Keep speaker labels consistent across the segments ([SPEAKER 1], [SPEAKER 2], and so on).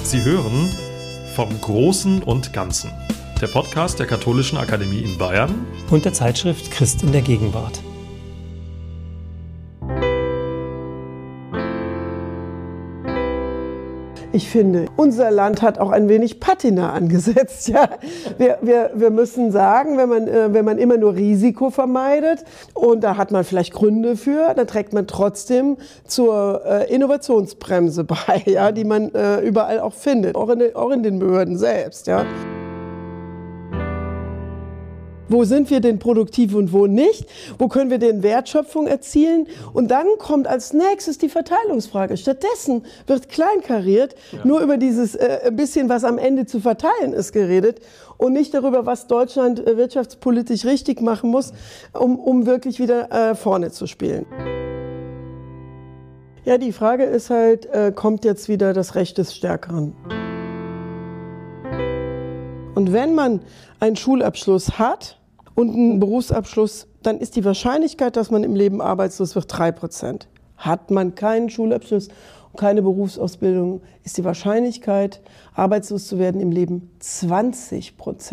[SPEAKER 1] Sie hören vom Großen und Ganzen, der Podcast der Katholischen Akademie in Bayern
[SPEAKER 2] und der Zeitschrift Christ in der Gegenwart.
[SPEAKER 3] Ich finde, unser Land hat auch ein wenig Patina angesetzt. Ja? Wir müssen sagen, wenn man immer nur Risiko vermeidet, und da hat man vielleicht Gründe für, dann trägt man trotzdem zur Innovationsbremse bei, ja? Die man überall auch findet, auch in den Behörden selbst. Ja? Wo sind wir denn produktiv und wo nicht? Wo können wir denn Wertschöpfung erzielen? Und dann kommt als nächstes die Verteilungsfrage. Stattdessen wird kleinkariert, nur über dieses bisschen, was am Ende zu verteilen ist, geredet und nicht darüber, was Deutschland wirtschaftspolitisch richtig machen muss, um wirklich wieder vorne zu spielen. Ja, die Frage ist halt, kommt jetzt wieder das Recht des Stärkeren? Und wenn man einen Schulabschluss hat und einen Berufsabschluss, dann ist die Wahrscheinlichkeit, dass man im Leben arbeitslos wird, 3%. Hat man keinen Schulabschluss und keine Berufsausbildung, ist die Wahrscheinlichkeit, arbeitslos zu werden im Leben 20%.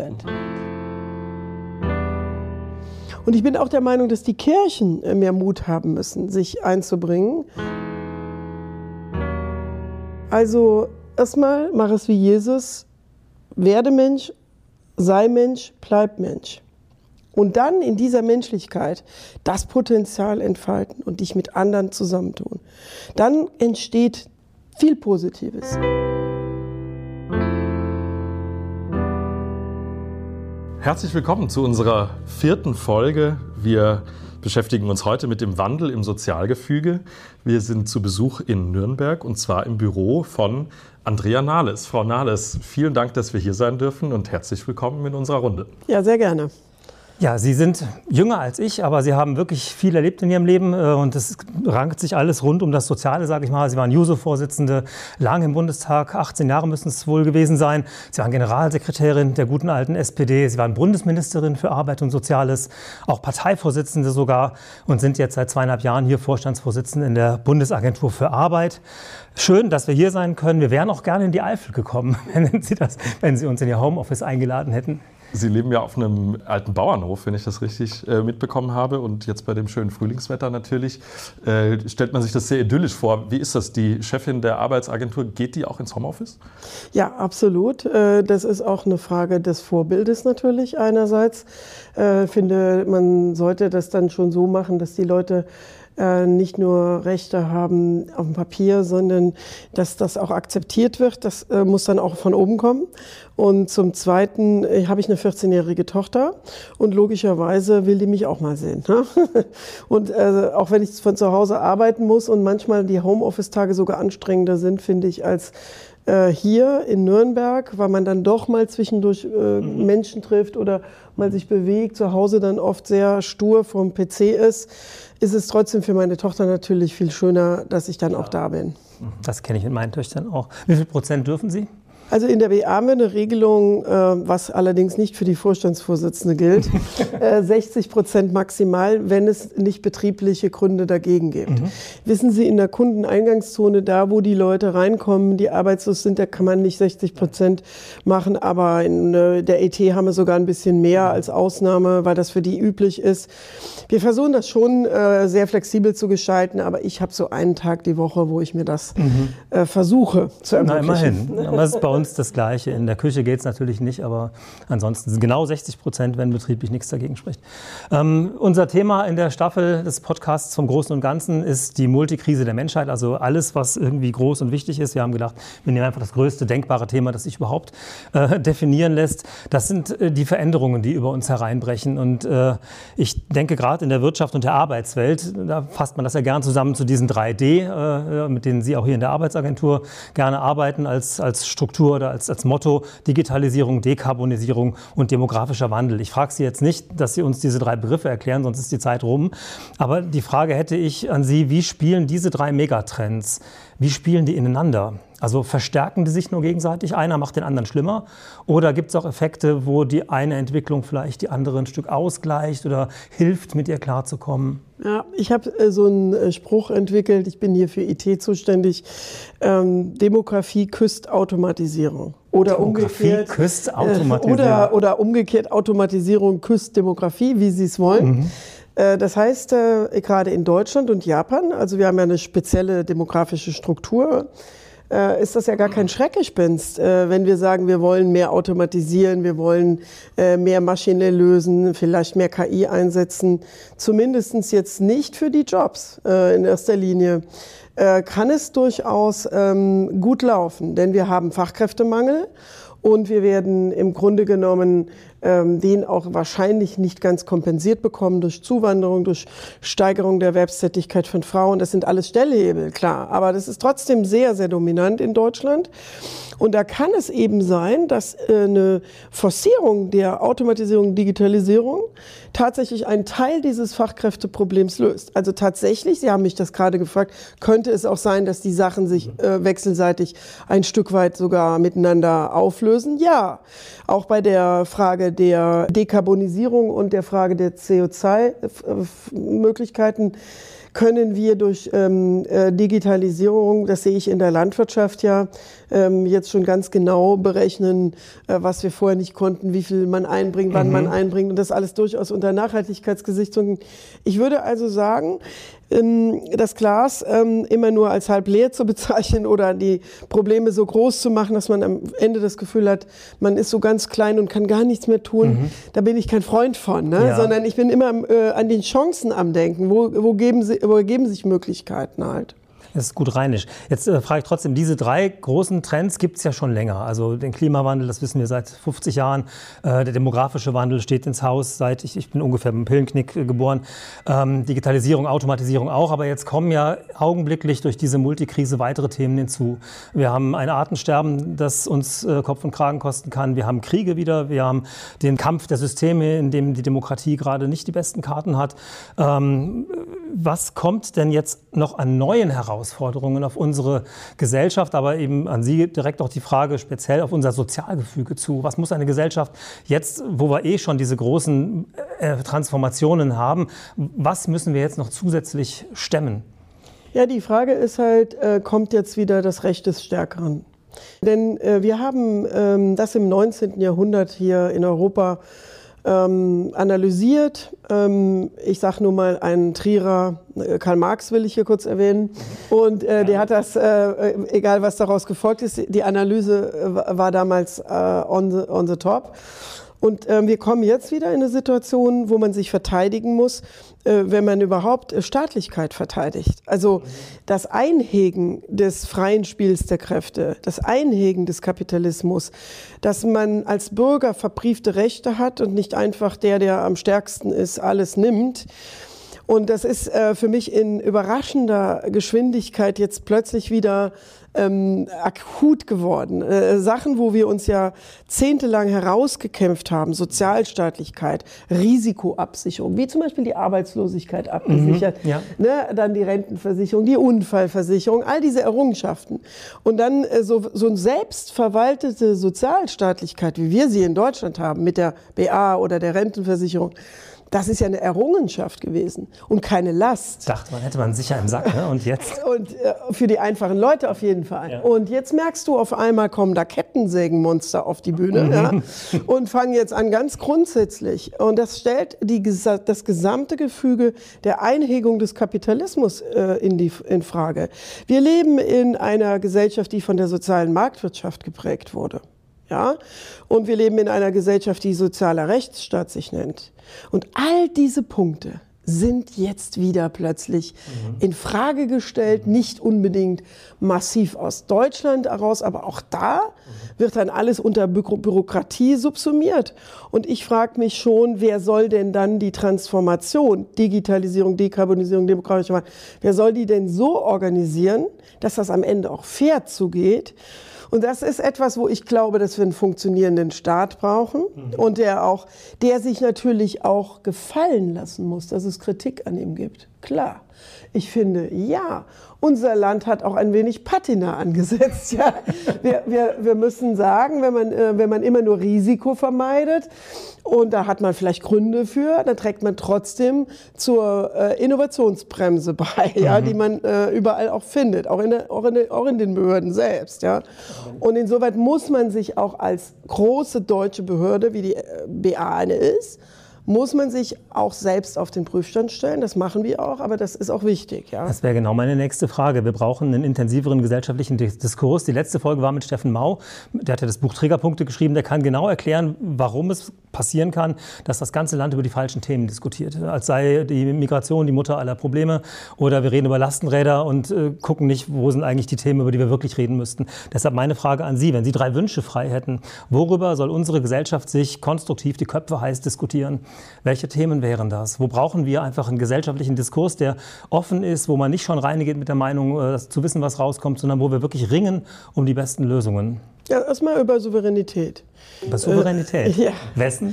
[SPEAKER 3] Und ich bin auch der Meinung, dass die Kirchen mehr Mut haben müssen, sich einzubringen. Also erstmal, mach es wie Jesus, werde Mensch, sei Mensch, bleib Mensch. Und dann in dieser Menschlichkeit das Potenzial entfalten und dich mit anderen zusammentun. Dann entsteht viel Positives.
[SPEAKER 1] Herzlich willkommen zu unserer 4. Folge. Wir beschäftigen uns heute mit dem Wandel im Sozialgefüge. Wir sind zu Besuch in Nürnberg und zwar im Büro von Andrea Nahles. Frau Nahles, vielen Dank, dass wir hier sein dürfen und herzlich willkommen in unserer Runde.
[SPEAKER 3] Ja, sehr gerne.
[SPEAKER 2] Ja, Sie sind jünger als ich, aber Sie haben wirklich viel erlebt in Ihrem Leben und es rankt sich alles rund um das Soziale, sage ich mal. Sie waren JUSO-Vorsitzende, lange im Bundestag, 18 Jahre müssen es wohl gewesen sein. Sie waren Generalsekretärin der guten alten SPD, Sie waren Bundesministerin für Arbeit und Soziales, auch Parteivorsitzende sogar und sind jetzt seit 2,5 Jahren hier Vorstandsvorsitzende in der Bundesagentur für Arbeit. Schön, dass wir hier sein können. Wir wären auch gerne in die Eifel gekommen, wenn Sie uns in Ihr Homeoffice eingeladen hätten.
[SPEAKER 1] Sie leben ja auf einem alten Bauernhof, wenn ich das richtig mitbekommen habe. Und jetzt bei dem schönen Frühlingswetter natürlich stellt man sich das sehr idyllisch vor. Wie ist das? Die Chefin der Arbeitsagentur, geht die auch ins Homeoffice?
[SPEAKER 3] Ja, absolut. Das ist auch eine Frage des Vorbildes natürlich einerseits. Ich finde, man sollte das dann schon so machen, dass die Leute nicht nur Rechte haben auf dem Papier, sondern dass das auch akzeptiert wird. Das muss dann auch von oben kommen. Und zum Zweiten habe ich eine 14-jährige Tochter und logischerweise will die mich auch mal sehen. Ne? Und auch wenn ich von zu Hause arbeiten muss und manchmal die Homeoffice-Tage sogar anstrengender sind, finde ich, als hier in Nürnberg, weil man dann doch mal zwischendurch Menschen trifft oder mal sich bewegt, zu Hause dann oft sehr stur vorm PC ist es trotzdem für meine Tochter natürlich viel schöner, dass ich dann auch da bin.
[SPEAKER 2] Das kenne ich mit meinen Töchtern auch. Wie viel Prozent dürfen Sie?
[SPEAKER 3] Also in der BA haben wir eine Regelung, was allerdings nicht für die Vorstandsvorsitzende gilt, 60% maximal, wenn es nicht betriebliche Gründe dagegen gibt. Wissen Sie, in der Kundeneingangszone, da wo die Leute reinkommen, die arbeitslos sind, da kann man nicht 60% machen, aber in der ET haben wir sogar ein bisschen mehr als Ausnahme, weil das für die üblich ist. Wir versuchen das schon sehr flexibel zu gestalten, aber ich habe so einen Tag die Woche, wo ich mir das versuche zu ermöglichen.
[SPEAKER 2] Na, immerhin. Das ist bei uns das Gleiche. In der Küche geht es natürlich nicht, aber ansonsten sind genau 60%, wenn betrieblich nichts dagegen spricht. Unser Thema in der Staffel des Podcasts vom Großen und Ganzen ist die Multikrise der Menschheit, also alles, was irgendwie groß und wichtig ist. Wir haben gedacht, wir nehmen einfach das größte denkbare Thema, das sich überhaupt definieren lässt. Das sind die Veränderungen, die über uns hereinbrechen. Und ich denke, gerade in der Wirtschaft und der Arbeitswelt, da fasst man das ja gern zusammen zu diesen 3D, mit denen Sie auch hier in der Arbeitsagentur gerne arbeiten als Struktur oder als Motto: Digitalisierung, Dekarbonisierung und demografischer Wandel. Ich frage Sie jetzt nicht, dass Sie uns diese 3 Begriffe erklären, sonst ist die Zeit rum. Aber die Frage hätte ich an Sie: Wie spielen diese 3 Megatrends, wie spielen die ineinander? Also verstärken die sich nur gegenseitig, einer macht den anderen schlimmer? Oder gibt es auch Effekte, wo die eine Entwicklung vielleicht die andere ein Stück ausgleicht oder hilft, mit ihr klarzukommen?
[SPEAKER 3] Ja, ich habe so einen Spruch entwickelt, ich bin hier für IT zuständig, Demografie küsst Automatisierung. Oder umgekehrt,
[SPEAKER 2] küsst Automatisierung.
[SPEAKER 3] Oder umgekehrt, Automatisierung küsst Demografie, wie Sie es wollen. Das heißt, gerade in Deutschland und Japan, also wir haben ja eine spezielle demografische Struktur, ist das ja gar kein Schreckgespenst, wenn wir sagen, wir wollen mehr automatisieren, wir wollen mehr maschinell lösen, vielleicht mehr KI einsetzen. Zumindest jetzt nicht für die Jobs in erster Linie. Kann es durchaus gut laufen, denn wir haben Fachkräftemangel und wir werden im Grunde genommen den auch wahrscheinlich nicht ganz kompensiert bekommen durch Zuwanderung, durch Steigerung der Erwerbstätigkeit von Frauen. Das sind alles Stellhebel, klar, aber das ist trotzdem sehr, sehr dominant in Deutschland. Und da kann es eben sein, dass eine Forcierung der Automatisierung, Digitalisierung tatsächlich einen Teil dieses Fachkräfteproblems löst. Also tatsächlich, Sie haben mich das gerade gefragt, könnte es auch sein, dass die Sachen sich wechselseitig ein Stück weit sogar miteinander auflösen? Ja, auch bei der Frage der Dekarbonisierung und der Frage der CO2-Möglichkeiten können wir durch Digitalisierung, das sehe ich in der Landwirtschaft ja, jetzt schon ganz genau berechnen, was wir vorher nicht konnten, wie viel man einbringt, wann man einbringt und das alles durchaus unter Nachhaltigkeitsgesichtspunkten. Ich würde also sagen, das Glas immer nur als halb leer zu bezeichnen oder die Probleme so groß zu machen, dass man am Ende das Gefühl hat, man ist so ganz klein und kann gar nichts mehr tun, da bin ich kein Freund von, ne?
[SPEAKER 2] Ja.
[SPEAKER 3] Sondern ich bin immer an den Chancen am Denken, wo geben sich Möglichkeiten halt.
[SPEAKER 2] Das ist gut rheinisch. Jetzt frage ich trotzdem, diese 3 großen Trends gibt es ja schon länger. Also den Klimawandel, das wissen wir seit 50 Jahren. Der demografische Wandel steht ins Haus, seit ich bin ungefähr mit dem Pillenknick geboren. Digitalisierung, Automatisierung auch. Aber jetzt kommen ja augenblicklich durch diese Multikrise weitere Themen hinzu. Wir haben ein Artensterben, das uns Kopf und Kragen kosten kann. Wir haben Kriege wieder. Wir haben den Kampf der Systeme, in dem die Demokratie gerade nicht die besten Karten hat. Was kommt denn jetzt noch an neuen Herausforderungen auf unsere Gesellschaft, aber eben an Sie direkt auch die Frage speziell auf unser Sozialgefüge zu? Was muss eine Gesellschaft jetzt, wo wir schon diese großen Transformationen haben, was müssen wir jetzt noch zusätzlich stemmen?
[SPEAKER 3] Ja, die Frage ist halt, kommt jetzt wieder das Recht des Stärkeren? Denn wir haben das im 19. Jahrhundert hier in Europa analysiert. Ich sage nur mal einen Trierer, Karl Marx will ich hier kurz erwähnen. Und der hat das, egal was daraus gefolgt ist, die Analyse war damals on the top. Und wir kommen jetzt wieder in eine Situation, wo man sich verteidigen muss, wenn man überhaupt Staatlichkeit verteidigt. Also das Einhegen des freien Spiels der Kräfte, das Einhegen des Kapitalismus, dass man als Bürger verbriefte Rechte hat und nicht einfach der am stärksten ist, alles nimmt. Und das ist für mich in überraschender Geschwindigkeit jetzt plötzlich wieder akut geworden. Sachen, wo wir uns ja jahrzehntelang herausgekämpft haben, Sozialstaatlichkeit, Risikoabsicherung, wie zum Beispiel die Arbeitslosigkeit abgesichert, ne, dann die Rentenversicherung, die Unfallversicherung, all diese Errungenschaften. Und dann so eine selbstverwaltete Sozialstaatlichkeit, wie wir sie in Deutschland haben, mit der BA oder der Rentenversicherung, das ist ja eine Errungenschaft gewesen und keine Last.
[SPEAKER 2] Dachte man, hätte man sicher im Sack, ne? Und jetzt?
[SPEAKER 3] Und für die einfachen Leute auf jeden Fall. Ja. Und jetzt merkst du, auf einmal kommen da Kettensägenmonster auf die Bühne ja, und fangen jetzt an ganz grundsätzlich. Und das stellt das gesamte Gefüge der Einhegung des Kapitalismus in Frage. Wir leben in einer Gesellschaft, die von der sozialen Marktwirtschaft geprägt wurde. Ja? Und wir leben in einer Gesellschaft, die sozialer Rechtsstaat sich nennt. Und all diese Punkte sind jetzt wieder plötzlich in Frage gestellt, nicht unbedingt massiv aus Deutschland heraus, aber auch da wird dann alles unter Bürokratie subsumiert. Und ich frage mich schon, wer soll denn dann die Transformation, Digitalisierung, Dekarbonisierung, demokratische Wahl, wer soll die denn so organisieren, dass das am Ende auch fair zugeht? Und das ist etwas, wo ich glaube, dass wir einen funktionierenden Staat brauchen und der sich natürlich auch gefallen lassen muss, dass es Kritik an ihm gibt. Klar. Ich finde, ja, unser Land hat auch ein wenig Patina angesetzt. Ja. Wir müssen sagen, wenn man immer nur Risiko vermeidet, und da hat man vielleicht Gründe für, dann trägt man trotzdem zur Innovationsbremse bei, ja, die man überall auch findet, auch in den Behörden selbst. Ja. Und insoweit muss man sich auch als große deutsche Behörde, wie die BA eine ist, muss man sich auch selbst auf den Prüfstand stellen. Das machen wir auch, aber das ist auch wichtig. Ja?
[SPEAKER 2] Das wäre genau meine nächste Frage. Wir brauchen einen intensiveren gesellschaftlichen Diskurs. Die letzte Folge war mit Steffen Mau. Der hat ja das Buch Triggerpunkte geschrieben. Der kann genau erklären, warum es passieren kann, dass das ganze Land über die falschen Themen diskutiert. Als sei die Migration die Mutter aller Probleme. Oder wir reden über Lastenräder und gucken nicht, wo sind eigentlich die Themen, über die wir wirklich reden müssten. Deshalb meine Frage an Sie, wenn Sie 3 Wünsche frei hätten, worüber soll unsere Gesellschaft sich konstruktiv die Köpfe heiß diskutieren? Welche Themen wären das? Wo brauchen wir einfach einen gesellschaftlichen Diskurs, der offen ist, wo man nicht schon reingeht mit der Meinung, zu wissen, was rauskommt, sondern wo wir wirklich ringen um die besten Lösungen?
[SPEAKER 3] Ja, erstmal über Souveränität.
[SPEAKER 2] Über Souveränität?
[SPEAKER 3] Ja.
[SPEAKER 2] Wessen?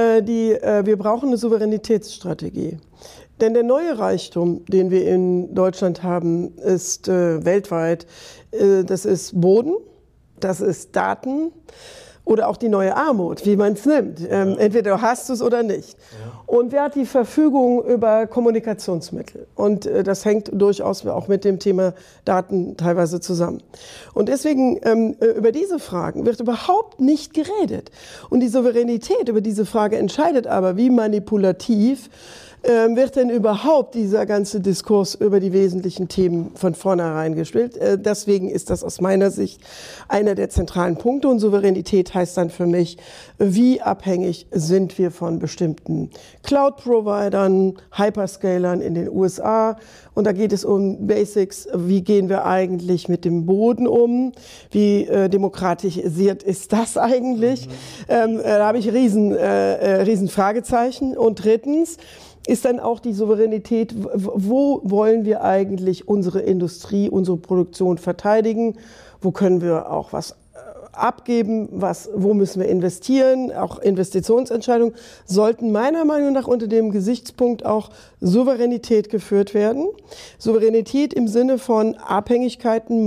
[SPEAKER 3] Wir brauchen eine Souveränitätsstrategie. Denn der neue Reichtum, den wir in Deutschland haben, ist weltweit, das ist Boden, das ist Daten, oder auch die neue Armut, wie man es nimmt. Entweder du hast es oder nicht. Ja. Und wer hat die Verfügung über Kommunikationsmittel? Und das hängt durchaus auch mit dem Thema Daten teilweise zusammen. Und deswegen, über diese Fragen wird überhaupt nicht geredet. Und die Souveränität über diese Frage entscheidet aber, wie manipulativ wird denn überhaupt dieser ganze Diskurs über die wesentlichen Themen von vornherein gespielt? Deswegen ist das aus meiner Sicht einer der zentralen Punkte. Und Souveränität heißt dann für mich, wie abhängig sind wir von bestimmten Cloud-Providern, Hyperscalern in den USA. Und da geht es um Basics. Wie gehen wir eigentlich mit dem Boden um? Wie demokratisiert ist das eigentlich? Da habe ich riesen Fragezeichen. Und drittens ist dann auch die Souveränität, wo wollen wir eigentlich unsere Industrie, unsere Produktion verteidigen? Wo können wir auch was abgeben? Wo müssen wir investieren? Auch Investitionsentscheidungen sollten meiner Meinung nach unter dem Gesichtspunkt auch Souveränität geführt werden. Souveränität im Sinne von Abhängigkeiten,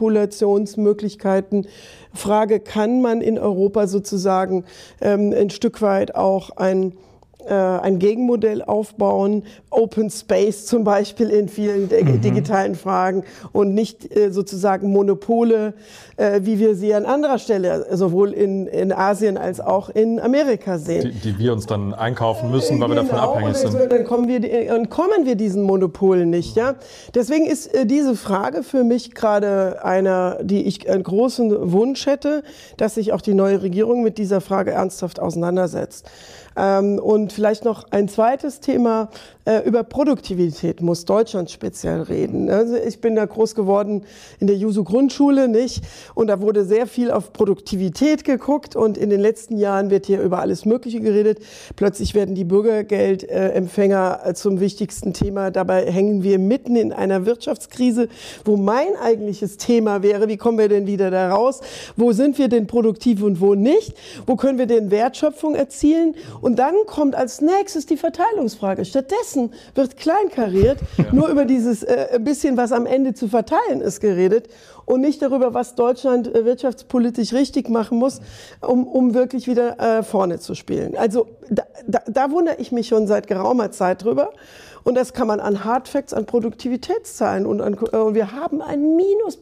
[SPEAKER 3] Manipulationsmöglichkeiten. Frage, kann man in Europa sozusagen ein Stück weit auch ein Gegenmodell aufbauen, Open Space zum Beispiel in vielen digitalen Fragen und nicht sozusagen Monopole, wie wir sie an anderer Stelle sowohl in Asien als auch in Amerika sehen.
[SPEAKER 1] Die wir uns dann einkaufen müssen, weil wir davon abhängig sind.
[SPEAKER 3] Dann kommen wir diesen Monopolen nicht. Ja? Deswegen ist diese Frage für mich gerade die ich einen großen Wunsch hätte, dass sich auch die neue Regierung mit dieser Frage ernsthaft auseinandersetzt. Und vielleicht noch ein zweites Thema, über Produktivität muss Deutschland speziell reden. Also ich bin da groß geworden in der Juso-Grundschule, nicht? Und da wurde sehr viel auf Produktivität geguckt und in den letzten Jahren wird hier über alles Mögliche geredet. Plötzlich werden die Bürgergeldempfänger zum wichtigsten Thema. Dabei hängen wir mitten in einer Wirtschaftskrise, wo mein eigentliches Thema wäre, wie kommen wir denn wieder da raus? Wo sind wir denn produktiv und wo nicht? Wo können wir denn Wertschöpfung erzielen? Und dann kommt als nächstes die Verteilungsfrage. Stattdessen wird kleinkariert, nur über dieses bisschen, was am Ende zu verteilen ist, geredet und nicht darüber, was Deutschland wirtschaftspolitisch richtig machen muss, um wirklich wieder vorne zu spielen. Also da wundere ich mich schon seit geraumer Zeit drüber. Und das kann man an Hardfacts, an Produktivitätszahlen und wir haben ein minus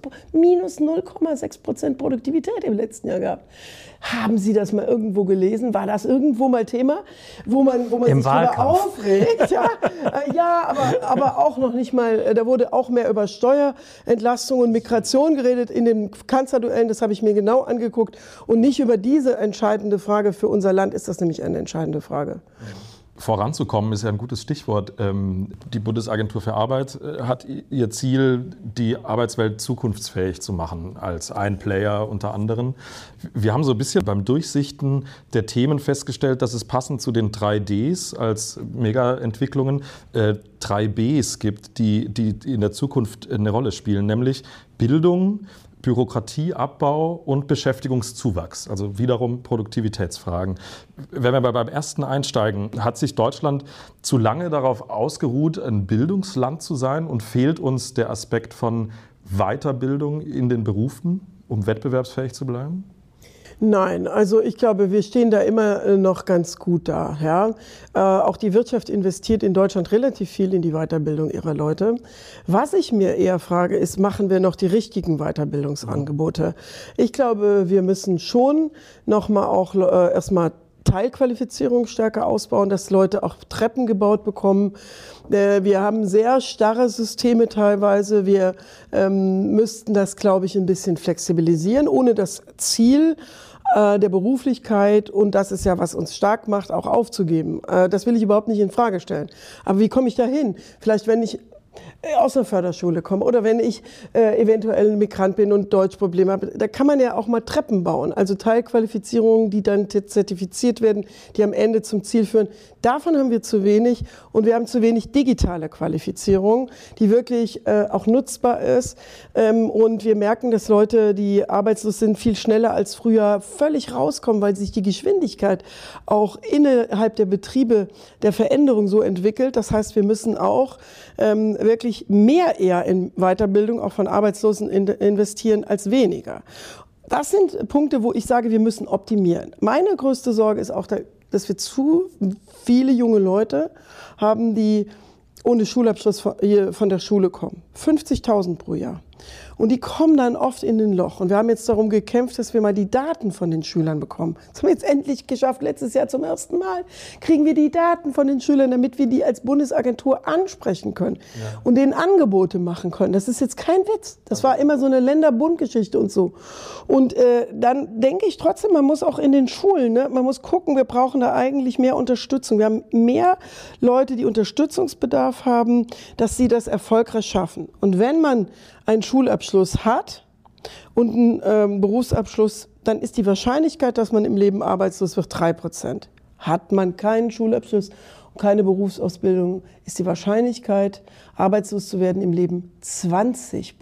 [SPEAKER 3] 0,6% Produktivität im letzten Jahr gehabt. Haben Sie das mal irgendwo gelesen? War das irgendwo mal Thema, wo man sich darüber aufregt? Ja, aber auch noch nicht mal, da wurde auch mehr über Steuerentlastung und Migration geredet in den Kanzlerduellen, das habe ich mir genau angeguckt und nicht über diese entscheidende Frage. Für unser Land ist das nämlich eine entscheidende Frage.
[SPEAKER 1] Voranzukommen ist ja ein gutes Stichwort. Die Bundesagentur für Arbeit hat ihr Ziel, die Arbeitswelt zukunftsfähig zu machen, als ein Player unter anderem. Wir haben so ein bisschen beim Durchsichten der Themen festgestellt, dass es passend zu den 3 Ds als Mega-Entwicklungen 3 Bs gibt, die in der Zukunft eine Rolle spielen, nämlich Bildung, Bürokratieabbau und Beschäftigungszuwachs, also wiederum Produktivitätsfragen. Wenn wir beim ersten einsteigen, hat sich Deutschland zu lange darauf ausgeruht, ein Bildungsland zu sein und fehlt uns der Aspekt von Weiterbildung in den Berufen, um wettbewerbsfähig zu bleiben?
[SPEAKER 3] Nein, also ich glaube, wir stehen da immer noch ganz gut da. Ja? Auch die Wirtschaft investiert in Deutschland relativ viel in die Weiterbildung ihrer Leute. Was ich mir eher frage, ist, machen wir noch die richtigen Weiterbildungsangebote? Ich glaube, wir müssen schon nochmal auch erstmal Teilqualifizierung stärker ausbauen, dass Leute auch Treppen gebaut bekommen. Wir haben sehr starre Systeme teilweise. Wir müssten das, glaube ich, ein bisschen flexibilisieren, ohne das Ziel der Beruflichkeit, und das ist ja, was uns stark macht, auch aufzugeben. Das will ich überhaupt nicht in Frage stellen. Aber wie komme ich da hin? Vielleicht, wenn ich aus einer Förderschule komme oder wenn ich eventuell ein Migrant bin und Deutschprobleme habe, da kann man ja auch mal Treppen bauen, also Teilqualifizierungen, die dann zertifiziert werden, die am Ende zum Ziel führen. Davon haben wir zu wenig, und wir haben zu wenig digitale Qualifizierung, die wirklich auch nutzbar ist, und wir merken, dass Leute, die arbeitslos sind, viel schneller als früher völlig rauskommen, weil sich die Geschwindigkeit auch innerhalb der Betriebe der Veränderung so entwickelt. Das heißt, wir müssen auch wirklich mehr eher in Weiterbildung auch von Arbeitslosen investieren als weniger. Das sind Punkte, wo ich sage, wir müssen optimieren. Meine größte Sorge ist auch, dass wir zu viele junge Leute haben, die ohne Schulabschluss von der Schule kommen. 50.000 pro Jahr. Und die kommen dann oft in ein Loch. Und wir haben jetzt darum gekämpft, dass wir mal die Daten von den Schülern bekommen. Das haben wir jetzt endlich geschafft. Letztes Jahr zum ersten Mal kriegen wir die Daten von den Schülern, damit wir die als Bundesagentur ansprechen können und denen Angebote machen können. Das ist jetzt kein Witz. Das war immer so eine Länderbundgeschichte und so. Und dann denke ich trotzdem, man muss auch in den Schulen, ne, man muss gucken, wir brauchen da eigentlich mehr Unterstützung. Wir haben mehr Leute, die Unterstützungsbedarf haben, dass sie das erfolgreich schaffen. Und wenn man einen Schulabschluss hat und einen Berufsabschluss, dann ist die Wahrscheinlichkeit, dass man im Leben arbeitslos wird, 3%. Hat man keinen Schulabschluss und keine Berufsausbildung, ist die Wahrscheinlichkeit, arbeitslos zu werden im Leben 20%.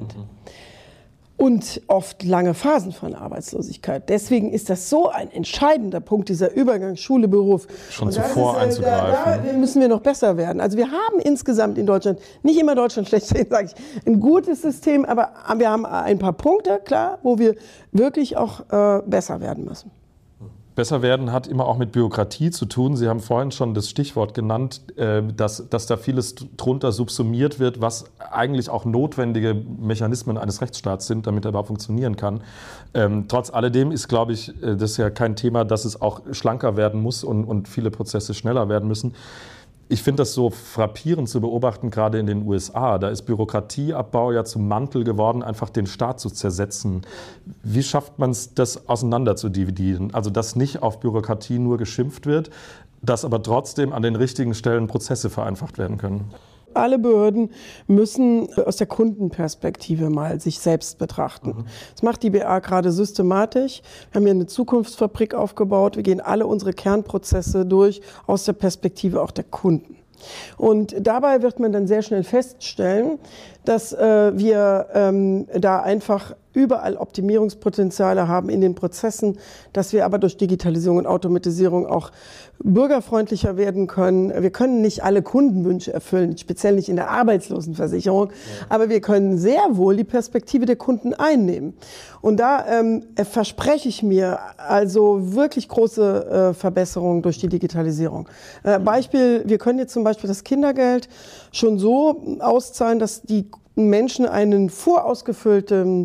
[SPEAKER 3] Und oft lange Phasen von Arbeitslosigkeit. Deswegen ist das so ein entscheidender Punkt, dieser Übergang Schule-Beruf.
[SPEAKER 1] Schon zuvor einzugreifen.
[SPEAKER 3] Da müssen wir noch besser werden. Also wir haben insgesamt in Deutschland, nicht immer Deutschland schlecht, sage ich, ein gutes System, aber wir haben ein paar Punkte, klar, wo wir wirklich auch besser werden müssen.
[SPEAKER 1] Besser werden hat immer auch mit Bürokratie zu tun. Sie haben vorhin schon das Stichwort genannt, dass da vieles drunter subsumiert wird, was eigentlich auch notwendige Mechanismen eines Rechtsstaats sind, damit er überhaupt funktionieren kann. Trotz alledem ist, glaube ich, das ist ja kein Thema, dass es auch schlanker werden muss und viele Prozesse schneller werden müssen. Ich finde das so frappierend zu beobachten, gerade in den USA. Da ist Bürokratieabbau ja zum Mantel geworden, einfach den Staat zu zersetzen. Wie schafft man es, das auseinander zu dividieren? Also, dass nicht auf Bürokratie nur geschimpft wird, dass aber trotzdem an den richtigen Stellen Prozesse vereinfacht werden können.
[SPEAKER 3] Alle Behörden müssen aus der Kundenperspektive mal sich selbst betrachten. Das macht die BA gerade systematisch. Wir haben hier eine Zukunftsfabrik aufgebaut. Wir gehen alle unsere Kernprozesse durch aus der Perspektive auch der Kunden. Und dabei wird man dann sehr schnell feststellen, dass wir da einfach überall Optimierungspotenziale haben in den Prozessen, dass wir aber durch Digitalisierung und Automatisierung auch bürgerfreundlicher werden können. Wir können nicht alle Kundenwünsche erfüllen, speziell nicht in der Arbeitslosenversicherung, aber wir können sehr wohl die Perspektive der Kunden einnehmen. Und da verspreche ich mir also wirklich große Verbesserungen durch die Digitalisierung. Beispiel, wir können jetzt zum Beispiel das Kindergeld schon so auszahlen, dass die Menschen einen vorausgefüllten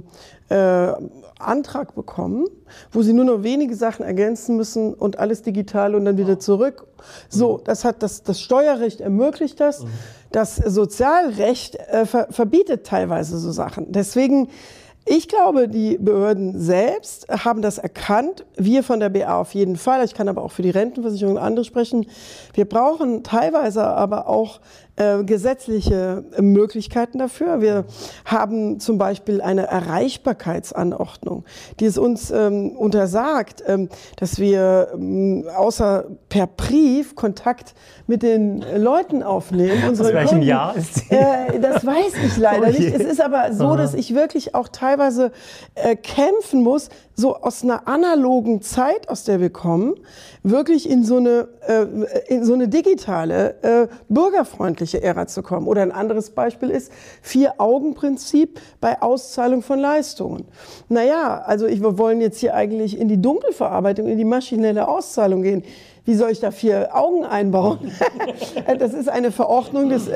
[SPEAKER 3] Antrag bekommen, wo sie nur noch wenige Sachen ergänzen müssen und alles digital und dann wieder zurück. So, das Steuerrecht ermöglicht das. Das Sozialrecht verbietet teilweise so Sachen. Deswegen Ich glaube, die Behörden selbst haben das erkannt. Wir von der BA auf jeden Fall. Ich kann aber auch für die Rentenversicherung und andere sprechen. Wir brauchen teilweise aber auch gesetzliche Möglichkeiten dafür. Wir haben zum Beispiel eine Erreichbarkeitsanordnung, die es uns untersagt, dass wir außer per Brief Kontakt mit den Leuten aufnehmen.
[SPEAKER 2] Aus welchem Jahr ist sie?
[SPEAKER 3] Das weiß ich leider nicht. Es ist aber so, dass ich wirklich auch teilweise kämpfen muss, so aus einer analogen Zeit, aus der wir kommen, wirklich in so eine digitale, bürgerfreundliche Ära zu kommen. Oder ein anderes Beispiel ist 4-Augen-Prinzip bei Auszahlung von Leistungen. Naja, also wir wollen jetzt hier eigentlich in die Dunkelverarbeitung, in die maschinelle Auszahlung gehen. Wie soll ich da 4 Augen einbauen? Das ist eine Verordnung des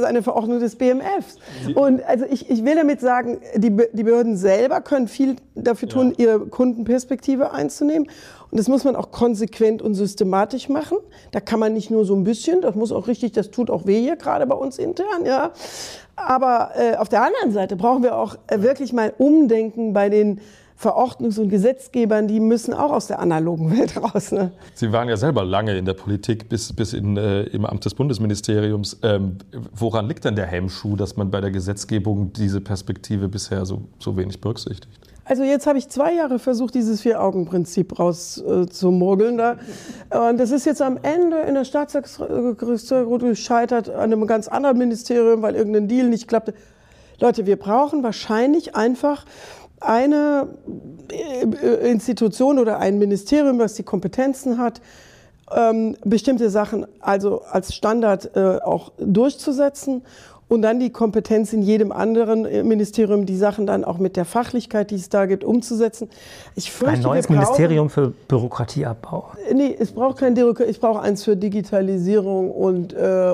[SPEAKER 3] BMFs. Und also ich will damit sagen, die Behörden selber können viel dafür tun, ihre Kundenperspektive einzunehmen. Und das muss man auch konsequent und systematisch machen. Da kann man nicht nur so ein bisschen, das muss auch richtig, das tut auch weh hier, gerade bei uns intern, ja. Aber auf der anderen Seite brauchen wir auch wirklich mal Umdenken bei den Verordnungs- und Gesetzgebern, die müssen auch aus der analogen Welt raus. Ne?
[SPEAKER 1] Sie waren ja selber lange in der Politik, bis im Amt des Bundesministeriums. Woran liegt denn der Hemmschuh, dass man bei der Gesetzgebung diese Perspektive bisher so wenig berücksichtigt?
[SPEAKER 3] Also jetzt habe ich 2 Jahre versucht, dieses 4-Augen-Prinzip rauszumurgeln. Und das ist jetzt am Ende in der Staatssekretariat gescheitert an einem ganz anderen Ministerium, weil irgendein Deal nicht klappte. Leute, wir brauchen wahrscheinlich einfach eine Institution oder ein Ministerium, das die Kompetenzen hat, bestimmte Sachen also als Standard auch durchzusetzen und dann die Kompetenz in jedem anderen Ministerium, die Sachen dann auch mit der Fachlichkeit, die es da gibt, umzusetzen. Ich fürchte,
[SPEAKER 2] ein neues Ministerium für Bürokratieabbau.
[SPEAKER 3] Nee, es braucht kein Bürokratie, es braucht eins für Digitalisierung und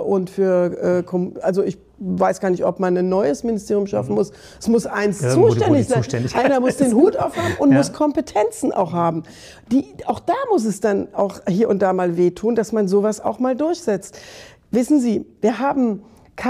[SPEAKER 3] für, also ich weiß gar nicht, ob man ein neues Ministerium schaffen muss. Es muss eins zuständig sein. Einer muss den Hut aufhaben und muss Kompetenzen auch haben. Auch da muss es dann auch hier und da mal wehtun, dass man sowas auch mal durchsetzt. Wissen Sie, wir haben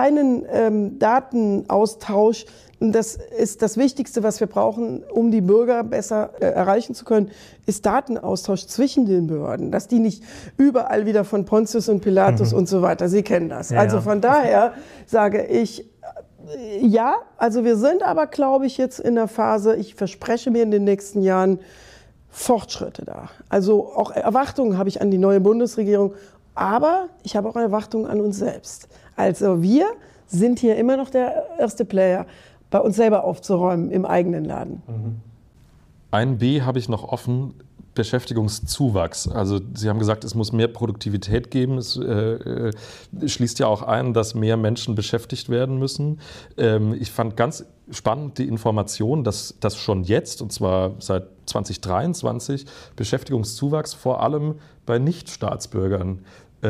[SPEAKER 3] keinen Datenaustausch. Das ist das Wichtigste, was wir brauchen, um die Bürger besser erreichen zu können, ist Datenaustausch zwischen den Behörden. Dass die nicht überall wieder von Pontius und Pilatus und so weiter, Sie kennen das.
[SPEAKER 2] Ja,
[SPEAKER 3] also von daher sage ich, ja, also wir sind aber, glaube ich, jetzt in der Phase, ich verspreche mir in den nächsten Jahren Fortschritte da. Also auch Erwartungen habe ich an die neue Bundesregierung, aber ich habe auch Erwartungen an uns selbst. Also wir sind hier immer noch der erste Player, bei uns selber aufzuräumen im eigenen Laden.
[SPEAKER 1] Ein B habe ich noch offen, Beschäftigungszuwachs. Also Sie haben gesagt, es muss mehr Produktivität geben. Es schließt ja auch ein, dass mehr Menschen beschäftigt werden müssen. Ich fand ganz spannend die Information, dass das schon jetzt, und zwar seit 2023, Beschäftigungszuwachs vor allem bei Nichtstaatsbürgern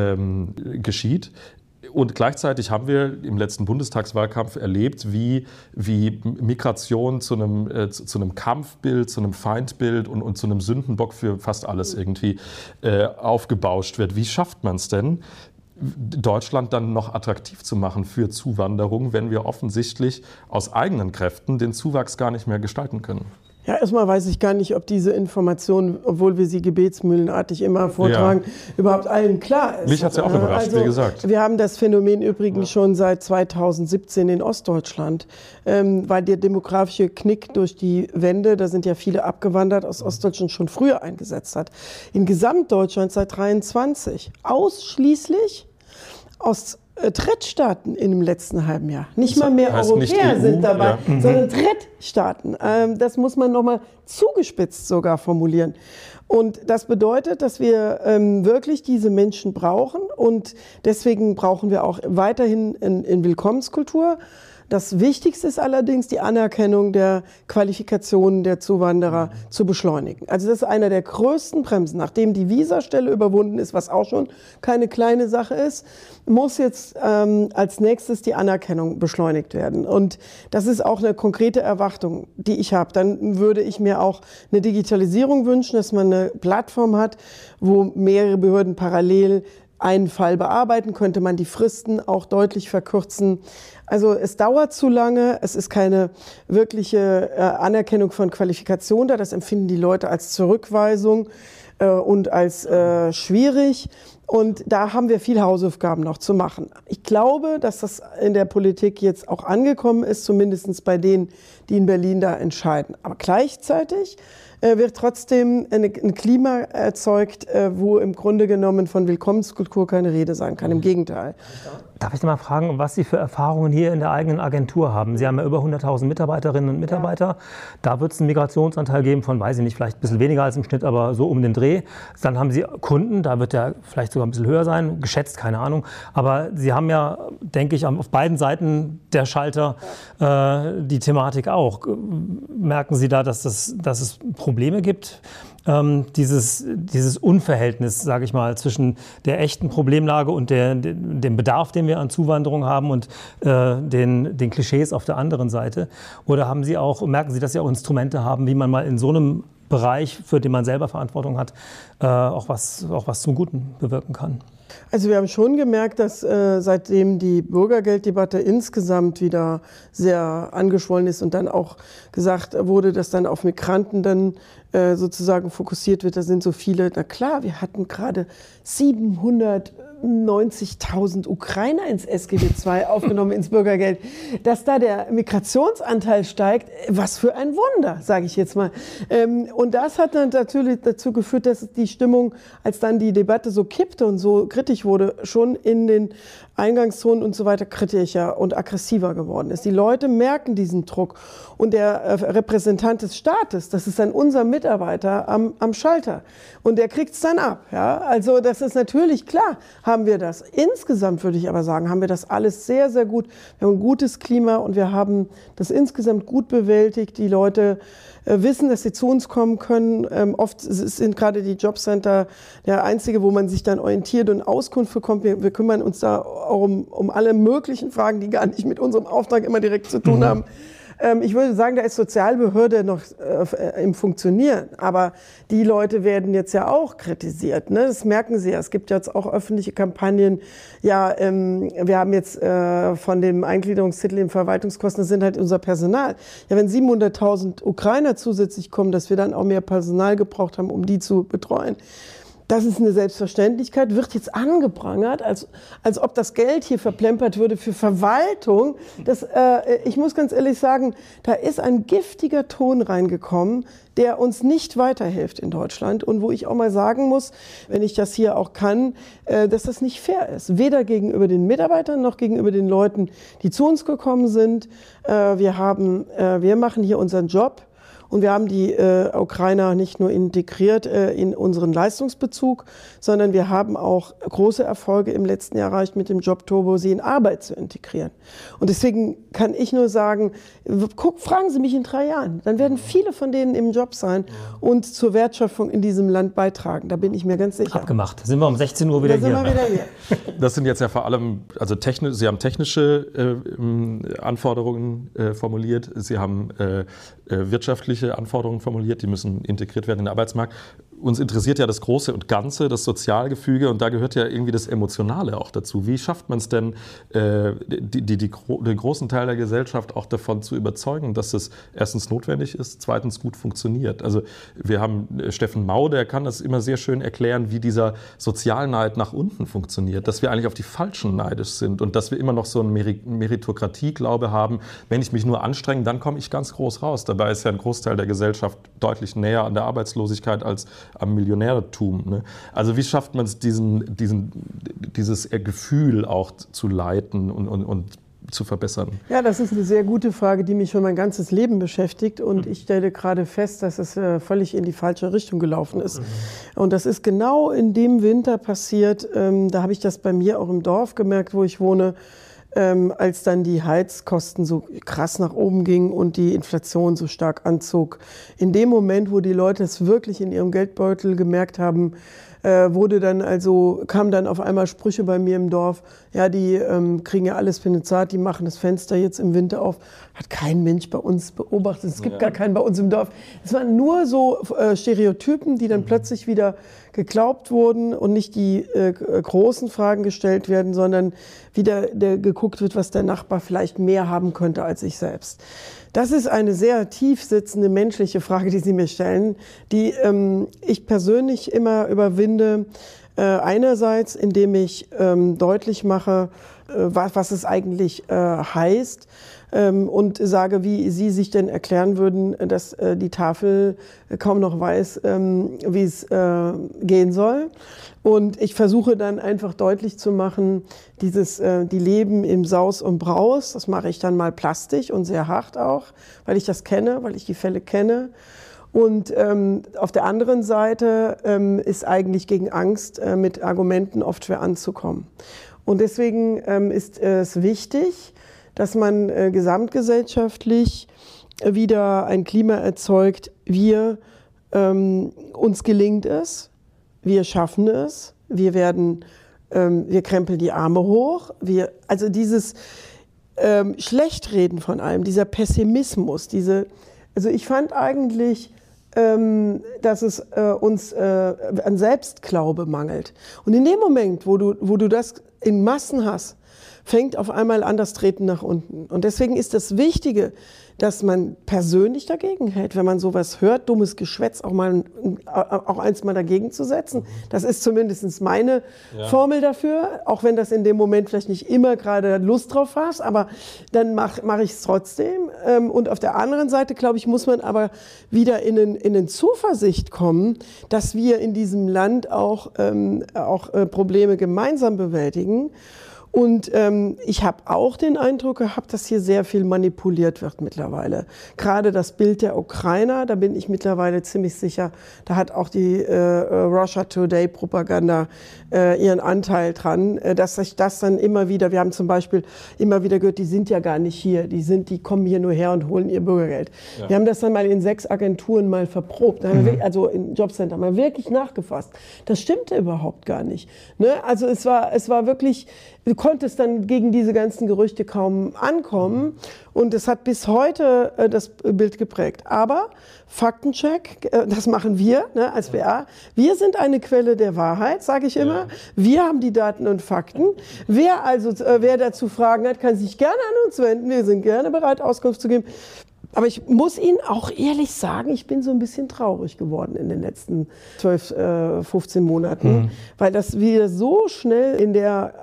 [SPEAKER 1] geschieht. Und gleichzeitig haben wir im letzten Bundestagswahlkampf erlebt, wie Migration zu einem Kampfbild, zu einem Feindbild und zu einem Sündenbock für fast alles irgendwie aufgebauscht wird. Wie schafft man es denn, Deutschland dann noch attraktiv zu machen für Zuwanderung, wenn wir offensichtlich aus eigenen Kräften den Zuwachs gar nicht mehr gestalten können?
[SPEAKER 3] Ja, erstmal weiß ich gar nicht, ob diese Information, obwohl wir sie gebetsmühlenartig immer vortragen, überhaupt allen klar ist.
[SPEAKER 1] Mich hat es ja auch überrascht, wie gesagt.
[SPEAKER 3] Wir haben das Phänomen übrigens schon seit 2017 in Ostdeutschland, weil der demografische Knick durch die Wende, da sind ja viele abgewandert aus Ostdeutschland, schon früher eingesetzt hat. In Gesamtdeutschland seit 23 ausschließlich aus Drittstaaten in dem letzten halben Jahr. Nicht mal mehr Europäer sind dabei, sondern Drittstaaten. Das muss man nochmal zugespitzt sogar formulieren. Und das bedeutet, dass wir wirklich diese Menschen brauchen und deswegen brauchen wir auch weiterhin in Willkommenskultur. Das Wichtigste ist allerdings, die Anerkennung der Qualifikationen der Zuwanderer zu beschleunigen. Also das ist einer der größten Bremsen. Nachdem die Visastelle überwunden ist, was auch schon keine kleine Sache ist, muss jetzt als nächstes die Anerkennung beschleunigt werden. Und das ist auch eine konkrete Erwartung, die ich habe. Dann würde ich mir auch eine Digitalisierung wünschen, dass man eine Plattform hat, wo mehrere Behörden parallel einen Fall bearbeiten, könnte man die Fristen auch deutlich verkürzen. Also es dauert zu lange, es ist keine wirkliche Anerkennung von Qualifikation da, das empfinden die Leute als Zurückweisung und als schwierig. Und da haben wir viel Hausaufgaben noch zu machen. Ich glaube, dass das in der Politik jetzt auch angekommen ist, zumindest bei denen, die in Berlin da entscheiden. Aber gleichzeitig wird trotzdem ein Klima erzeugt, wo im Grunde genommen von Willkommenskultur keine Rede sein kann. Im Gegenteil.
[SPEAKER 2] Darf ich mal fragen, was Sie für Erfahrungen hier in der eigenen Agentur haben? Sie haben ja über 100.000 Mitarbeiterinnen und Mitarbeiter. Ja. Da wird es einen Migrationsanteil geben von, weiß ich nicht, vielleicht ein bisschen weniger als im Schnitt, aber so um den Dreh. Dann haben Sie Kunden, da wird der vielleicht sogar ein bisschen höher sein, geschätzt, keine Ahnung. Aber Sie haben ja, denke ich, auf beiden Seiten der Schalter die Thematik auch. Merken Sie da, dass es Probleme gibt? Dieses Unverhältnis, sage ich mal, zwischen der echten Problemlage und dem Bedarf, den wir an Zuwanderung haben und den Klischees auf der anderen Seite? Oder merken Sie, dass Sie auch Instrumente haben, wie man mal in so einem Bereich, für den man selber Verantwortung hat, auch was zum Guten bewirken kann?
[SPEAKER 3] Also wir haben schon gemerkt, dass seitdem die Bürgergelddebatte insgesamt wieder sehr angeschwollen ist und dann auch gesagt wurde, dass dann auf Migranten dann sozusagen fokussiert wird, da sind so viele, na klar, wir hatten gerade 790.000 Ukrainer ins SGB II aufgenommen, ins Bürgergeld. Dass da der Migrationsanteil steigt, was für ein Wunder, sage ich jetzt mal. Und das hat dann natürlich dazu geführt, dass die Stimmung, als dann die Debatte so kippte und so kritisch wurde, schon in den Eingangszonen und so weiter kritischer und aggressiver geworden ist. Die Leute merken diesen Druck. Und der Repräsentant des Staates, das ist dann unser Mitarbeiter am Schalter. Und der kriegt es dann ab. Ja? Also das ist natürlich klar, haben wir das. Insgesamt würde ich aber sagen, haben wir das alles sehr, sehr gut. Wir haben ein gutes Klima und wir haben das insgesamt gut bewältigt. Die Leute wissen, dass sie zu uns kommen können. Oft sind gerade die Jobcenter der einzige, wo man sich dann orientiert und Auskunft bekommt. Wir kümmern uns da auch um alle möglichen Fragen, die gar nicht mit unserem Auftrag immer direkt zu tun haben. Ich würde sagen, da ist Sozialbehörde noch im Funktionieren. Aber die Leute werden jetzt ja auch kritisiert. Ne? Das merken Sie ja. Es gibt jetzt auch öffentliche Kampagnen. Ja, wir haben jetzt von dem Eingliederungstitel in Verwaltungskosten, das sind halt unser Personal. Ja, wenn 700.000 Ukrainer zusätzlich kommen, dass wir dann auch mehr Personal gebraucht haben, um die zu betreuen. Das ist eine Selbstverständlichkeit, wird jetzt angeprangert, als ob das Geld hier verplempert würde für Verwaltung. Ich muss ganz ehrlich sagen, da ist ein giftiger Ton reingekommen, der uns nicht weiterhilft in Deutschland und wo ich auch mal sagen muss, wenn ich das hier auch kann, dass das nicht fair ist. Weder gegenüber den Mitarbeitern noch gegenüber den Leuten, die zu uns gekommen sind. Wir machen hier unseren Job. Und wir haben die Ukrainer nicht nur integriert in unseren Leistungsbezug, sondern wir haben auch große Erfolge im letzten Jahr erreicht mit dem Jobturbo, sie in Arbeit zu integrieren. Und deswegen kann ich nur sagen, fragen Sie mich in 3 Jahren. Dann werden viele von denen im Job sein und zur Wertschöpfung in diesem Land beitragen. Da bin ich mir ganz sicher.
[SPEAKER 2] Abgemacht. Sind wir um 16 Uhr wieder hier.
[SPEAKER 1] Das sind jetzt ja vor allem, also Sie haben technische Anforderungen formuliert, Sie haben wirtschaftliche Anforderungen formuliert, die müssen integriert werden in den Arbeitsmarkt. Uns interessiert ja das Große und Ganze, das Sozialgefüge, und da gehört ja irgendwie das Emotionale auch dazu. Wie schafft man es denn, den großen Teil der Gesellschaft auch davon zu überzeugen, dass es erstens notwendig ist, zweitens gut funktioniert? Also wir haben Steffen Mau, der kann das immer sehr schön erklären, wie dieser Sozialneid nach unten funktioniert, dass wir eigentlich auf die Falschen neidisch sind und dass wir immer noch so einen Meritokratie-Glaube haben, wenn ich mich nur anstrenge, dann komme ich ganz groß raus. Dabei ist ja ein Großteil der Gesellschaft deutlich näher an der Arbeitslosigkeit als am Millionärtum. Ne? Also wie schafft man es, dieses Gefühl auch zu leiten und zu verbessern?
[SPEAKER 3] Ja, das ist eine sehr gute Frage, die mich schon mein ganzes Leben beschäftigt. Und ich stelle gerade fest, dass es völlig in die falsche Richtung gelaufen ist. Und das ist genau in dem Winter passiert. Da habe ich das bei mir auch im Dorf gemerkt, wo ich wohne. Als dann die Heizkosten so krass nach oben gingen und die Inflation so stark anzog. In dem Moment, wo die Leute es wirklich in ihrem Geldbeutel gemerkt haben, kamen dann auf einmal Sprüche bei mir im Dorf, ja, die kriegen ja alles Penezat, die machen das Fenster jetzt im Winter auf. Hat kein Mensch bei uns beobachtet, es gibt gar keinen bei uns im Dorf. Es waren nur so Stereotypen, die dann plötzlich wieder geglaubt wurden und nicht die großen Fragen gestellt werden, sondern wieder geguckt wird, was der Nachbar vielleicht mehr haben könnte als ich selbst. Das ist eine sehr tief sitzende menschliche Frage, die Sie mir stellen, die ich persönlich immer überwinde. Einerseits, indem ich deutlich mache, was es eigentlich heißt, und sage, wie Sie sich denn erklären würden, dass die Tafel kaum noch weiß, wie es gehen soll. Und ich versuche dann einfach deutlich zu machen, die leben im Saus und Braus, das mache ich dann mal plastisch und sehr hart auch, weil ich das kenne, weil ich die Fälle kenne. Und auf der anderen Seite ist eigentlich gegen Angst mit Argumenten oft schwer anzukommen. Und deswegen ist es wichtig, dass man gesamtgesellschaftlich wieder ein Klima erzeugt, uns gelingt es, wir schaffen es, wir krempeln die Arme hoch, also dieses Schlechtreden von allem, dieser Pessimismus, also ich fand eigentlich, dass es uns an Selbstglaube mangelt. Und in dem Moment, wo du das in Massen hast, fängt auf einmal an das Treten nach unten. Und deswegen ist das Wichtige, dass man persönlich dagegen hält, wenn man sowas hört, dummes Geschwätz, auch eins mal dagegen zu setzen. Das ist zumindest meine Formel dafür, auch wenn das in dem Moment vielleicht nicht immer gerade Lust drauf hast, aber dann mach ich es trotzdem. Und auf der anderen Seite, glaube ich, muss man aber wieder in eine Zuversicht kommen, dass wir in diesem Land auch Probleme gemeinsam bewältigen. Und ich habe auch den Eindruck gehabt, dass hier sehr viel manipuliert wird mittlerweile. Gerade das Bild der Ukrainer, da bin ich mittlerweile ziemlich sicher, da hat auch die Russia Today Propaganda ihren Anteil dran, dass sich das dann immer wieder, wir haben zum Beispiel immer wieder gehört, die sind ja gar nicht hier, die kommen hier nur her und holen ihr Bürgergeld. Ja. Wir haben das dann mal in 6 Agenturen mal verprobt, also in Jobcenter mal wirklich nachgefasst. Das stimmte überhaupt gar nicht. Ne? Also es war wirklich, du konntest dann gegen diese ganzen Gerüchte kaum ankommen und es hat bis heute das Bild geprägt. Aber Faktencheck, das machen wir als BR. Wir sind eine Quelle der Wahrheit, sage ich immer. Wir haben die Daten und Fakten. Wer dazu Fragen hat, kann sich gerne an uns wenden. Wir sind gerne bereit, Auskunft zu geben. Aber ich muss Ihnen auch ehrlich sagen, ich bin so ein bisschen traurig geworden in den letzten 12, 15 Monaten, weil das wieder so schnell in der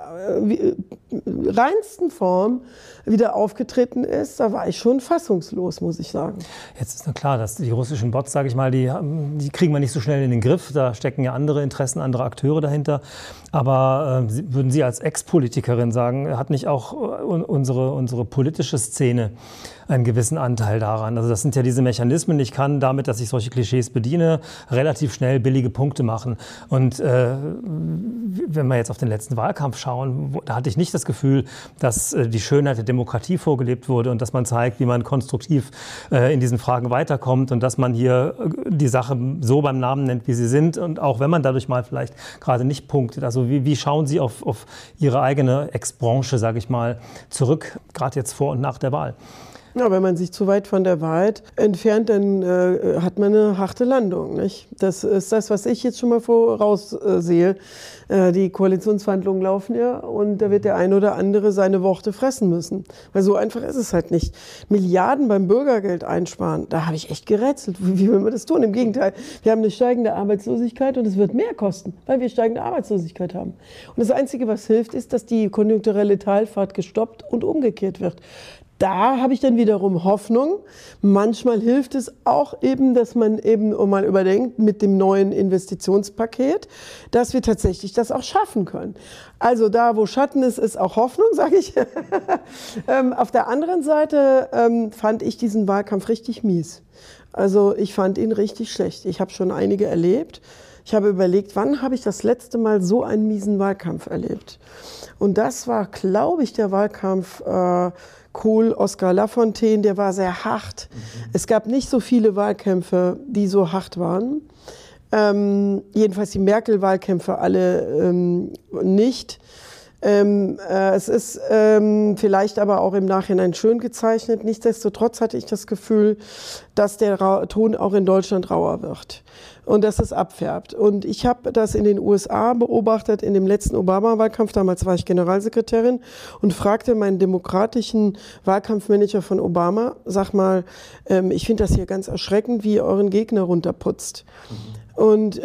[SPEAKER 3] reinsten Form wieder aufgetreten ist. Da war ich schon fassungslos, muss ich sagen.
[SPEAKER 2] Jetzt ist nur klar, dass die russischen Bots, sage ich mal, die kriegen wir nicht so schnell in den Griff. Da stecken ja andere Interessen, andere Akteure dahinter. Aber würden Sie als Ex-Politikerin sagen, hat nicht auch unsere politische Szene einen gewissen Anteil daran? Also das sind ja diese Mechanismen. Ich kann damit, dass ich solche Klischees bediene, relativ schnell billige Punkte machen. Und wenn wir jetzt auf den letzten Wahlkampf schauen, da hatte ich nicht das Gefühl, dass die Schönheit der Demokratie vorgelebt wurde und dass man zeigt, wie man konstruktiv in diesen Fragen weiterkommt und dass man hier die Sache so beim Namen nennt, wie sie sind. Und auch wenn man dadurch mal vielleicht gerade nicht punktet. Also wie schauen Sie auf Ihre eigene Ex-Branche, sage ich mal, zurück, gerade jetzt vor und nach der Wahl?
[SPEAKER 3] Ja, wenn man sich zu weit von der Wahrheit entfernt, dann hat man eine harte Landung. Nicht? Das ist das, was ich jetzt schon mal voraussehe. Die Koalitionsverhandlungen laufen ja und da wird der eine oder andere seine Worte fressen müssen. Weil so einfach ist es halt nicht. Milliarden beim Bürgergeld einsparen, da habe ich echt gerätselt. Wie will man das tun? Im Gegenteil, wir haben eine steigende Arbeitslosigkeit und es wird mehr kosten, weil wir steigende Arbeitslosigkeit haben. Und das Einzige, was hilft, ist, dass die konjunkturelle Talfahrt gestoppt und umgekehrt wird. Da habe ich dann wiederum Hoffnung. Manchmal hilft es auch eben, dass man eben mal überdenkt mit dem neuen Investitionspaket, dass wir tatsächlich das auch schaffen können. Also da, wo Schatten ist, ist auch Hoffnung, sage ich. Auf der anderen Seite fand ich diesen Wahlkampf richtig mies. Also ich fand ihn richtig schlecht. Ich habe schon einige erlebt. Ich habe überlegt, wann habe ich das letzte Mal so einen miesen Wahlkampf erlebt? Und das war, glaube ich, der Wahlkampf Kohl, Oskar Lafontaine, der war sehr hart. Es gab nicht so viele Wahlkämpfe, die so hart waren. Jedenfalls die Merkel-Wahlkämpfe alle nicht. Es ist vielleicht aber auch im Nachhinein schön gezeichnet. Nichtsdestotrotz hatte ich das Gefühl, dass der Ton auch in Deutschland rauer wird und dass es abfärbt. Und ich habe das in den USA beobachtet, in dem letzten Obama-Wahlkampf. Damals war ich Generalsekretärin und fragte meinen demokratischen Wahlkampfmanager von Obama, sag mal, ich finde das hier ganz erschreckend, wie ihr euren Gegner runterputzt. Und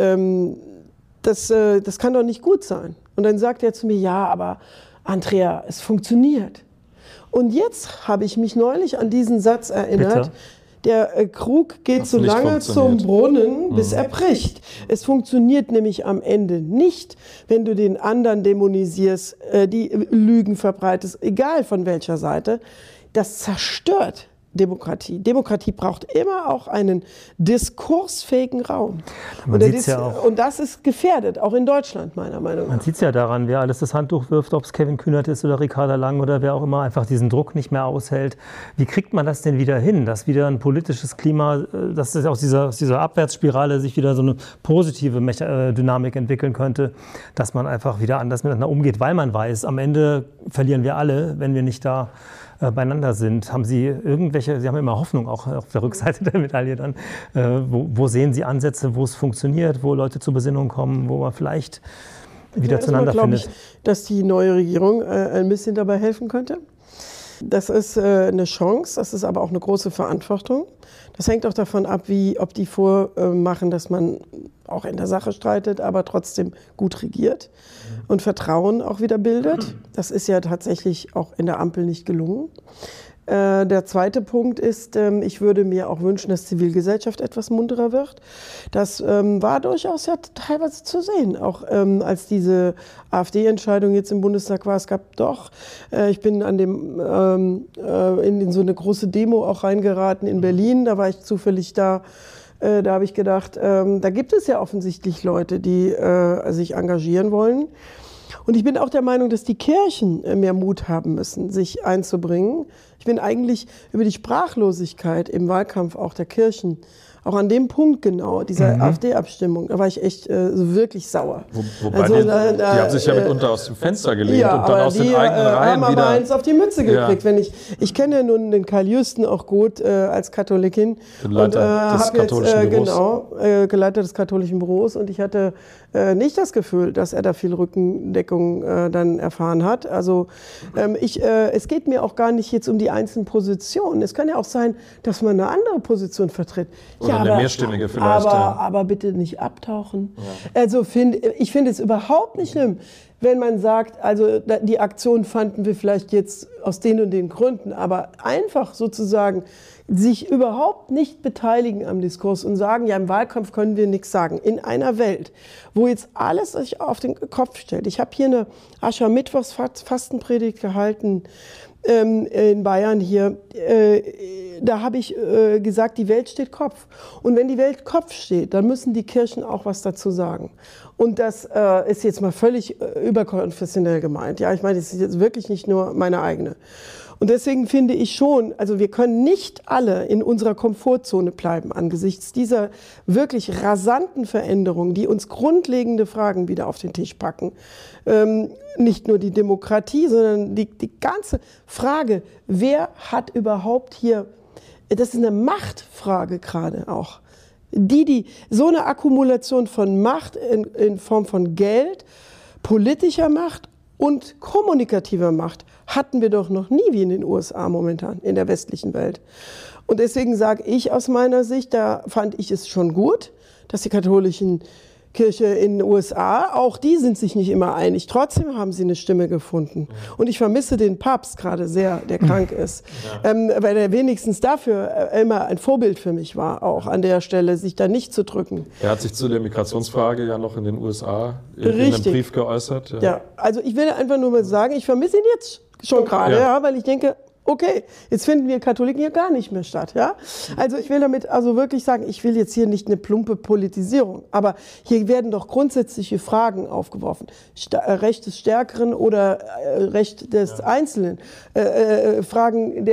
[SPEAKER 3] das kann doch nicht gut sein. Und dann sagt er zu mir, ja, aber Andrea, es funktioniert. Und jetzt habe ich mich neulich an diesen Satz erinnert. Bitte? Der Krug geht so lange zum Brunnen, bis er bricht. Es funktioniert nämlich am Ende nicht, wenn du den anderen dämonisierst, die Lügen verbreitest, egal von welcher Seite. Das zerstört Demokratie. Demokratie braucht immer auch einen diskursfähigen Raum. Und das ist gefährdet, auch in Deutschland, meiner Meinung nach.
[SPEAKER 2] Man sieht es ja daran, wer alles das Handtuch wirft, ob es Kevin Kühnert ist oder Ricarda Lang oder wer auch immer, einfach diesen Druck nicht mehr aushält. Wie kriegt man das denn wieder hin, dass wieder ein politisches Klima, dass aus dieser Abwärtsspirale sich wieder so eine positive Dynamik entwickeln könnte, dass man einfach wieder anders miteinander umgeht, weil man weiß, am Ende verlieren wir alle, wenn wir nicht da beieinander sind. Haben Sie irgendwelche, Sie haben immer Hoffnung auch auf der Rückseite der Medaille dann, wo sehen Sie Ansätze, wo es funktioniert, wo Leute zur Besinnung kommen, wo man vielleicht wieder zueinander findet?
[SPEAKER 3] Ich glaube, dass die neue Regierung ein bisschen dabei helfen könnte. Das ist eine Chance, das ist aber auch eine große Verantwortung. Das hängt auch davon ab, ob die vormachen, dass man auch in der Sache streitet, aber trotzdem gut regiert und Vertrauen auch wieder bildet. Das ist ja tatsächlich auch in der Ampel nicht gelungen. Der zweite Punkt ist, ich würde mir auch wünschen, dass Zivilgesellschaft etwas munterer wird. Das war durchaus ja teilweise zu sehen, auch als diese AfD-Entscheidung jetzt im Bundestag war. Es gab doch, ich bin in so eine große Demo auch reingeraten in Berlin, da war ich zufällig da. Da habe ich gedacht, da gibt es ja offensichtlich Leute, die sich engagieren wollen. Und ich bin auch der Meinung, dass die Kirchen mehr Mut haben müssen, sich einzubringen. Ich bin eigentlich über die Sprachlosigkeit im Wahlkampf auch der Kirchen, auch an dem Punkt genau, dieser AfD-Abstimmung, da war ich echt wirklich sauer.
[SPEAKER 1] Wobei also, die haben sich ja mitunter aus dem Fenster gelehnt und dann aus den eigenen Reihen
[SPEAKER 3] haben
[SPEAKER 1] wieder...
[SPEAKER 3] aber eins auf die Mütze gekriegt. Ja. Ich kenne ja nun den Karl Jüsten auch gut als Katholikin.
[SPEAKER 1] Den Leiter des katholischen Büros.
[SPEAKER 3] Genau, Leiter des katholischen Büros. Und ich hatte nicht das Gefühl, dass er da viel Rückendeckung dann erfahren hat. Also es geht mir auch gar nicht jetzt um die einzelnen Positionen. Es kann ja auch sein, dass man eine andere Position vertritt.
[SPEAKER 1] Oder eine mehrstimmige vielleicht.
[SPEAKER 3] Aber bitte nicht abtauchen. Ja. Also ich finde es überhaupt nicht schlimm, wenn man sagt, also die Aktion fanden wir vielleicht jetzt aus den und den Gründen, aber einfach sozusagen sich überhaupt nicht beteiligen am Diskurs und sagen, ja, im Wahlkampf können wir nichts sagen. In einer Welt, wo jetzt alles sich auf den Kopf stellt. Ich habe hier eine Aschermittwochs-Fastenpredigt gehalten in Bayern hier. Da habe ich gesagt, die Welt steht Kopf. Und wenn die Welt Kopf steht, dann müssen die Kirchen auch was dazu sagen. Und das ist jetzt mal völlig überkonfessionell gemeint. Ja, ich meine, das ist jetzt wirklich nicht nur meine eigene. Und deswegen finde ich schon, also wir können nicht alle in unserer Komfortzone bleiben angesichts dieser wirklich rasanten Veränderungen, die uns grundlegende Fragen wieder auf den Tisch packen. Nicht nur die Demokratie, sondern die ganze Frage, wer hat überhaupt hier, das ist eine Machtfrage gerade auch, so eine Akkumulation von Macht in Form von Geld, politischer Macht und kommunikativer Macht hatten wir doch noch nie wie in den USA momentan, in der westlichen Welt. Und deswegen sage ich aus meiner Sicht, da fand ich es schon gut, dass die katholischen Kirche in den USA, auch die sind sich nicht immer einig. Trotzdem haben sie eine Stimme gefunden. Und ich vermisse den Papst gerade sehr, der krank ist. Ja. Weil er wenigstens dafür immer ein Vorbild für mich war, auch an der Stelle, sich da nicht zu drücken.
[SPEAKER 1] Er hat sich zu der Migrationsfrage ja noch in den USA in einem Brief geäußert.
[SPEAKER 3] Ja, also ich will einfach nur mal sagen, ich vermisse ihn jetzt schon gerade, ja, weil ich denke, Okay, jetzt finden wir Katholiken hier gar nicht mehr statt. Ja? Also ich will damit also wirklich sagen, ich will jetzt hier nicht eine plumpe Politisierung, aber hier werden doch grundsätzliche Fragen aufgeworfen. Recht des Stärkeren oder Recht des Einzelnen. Fragen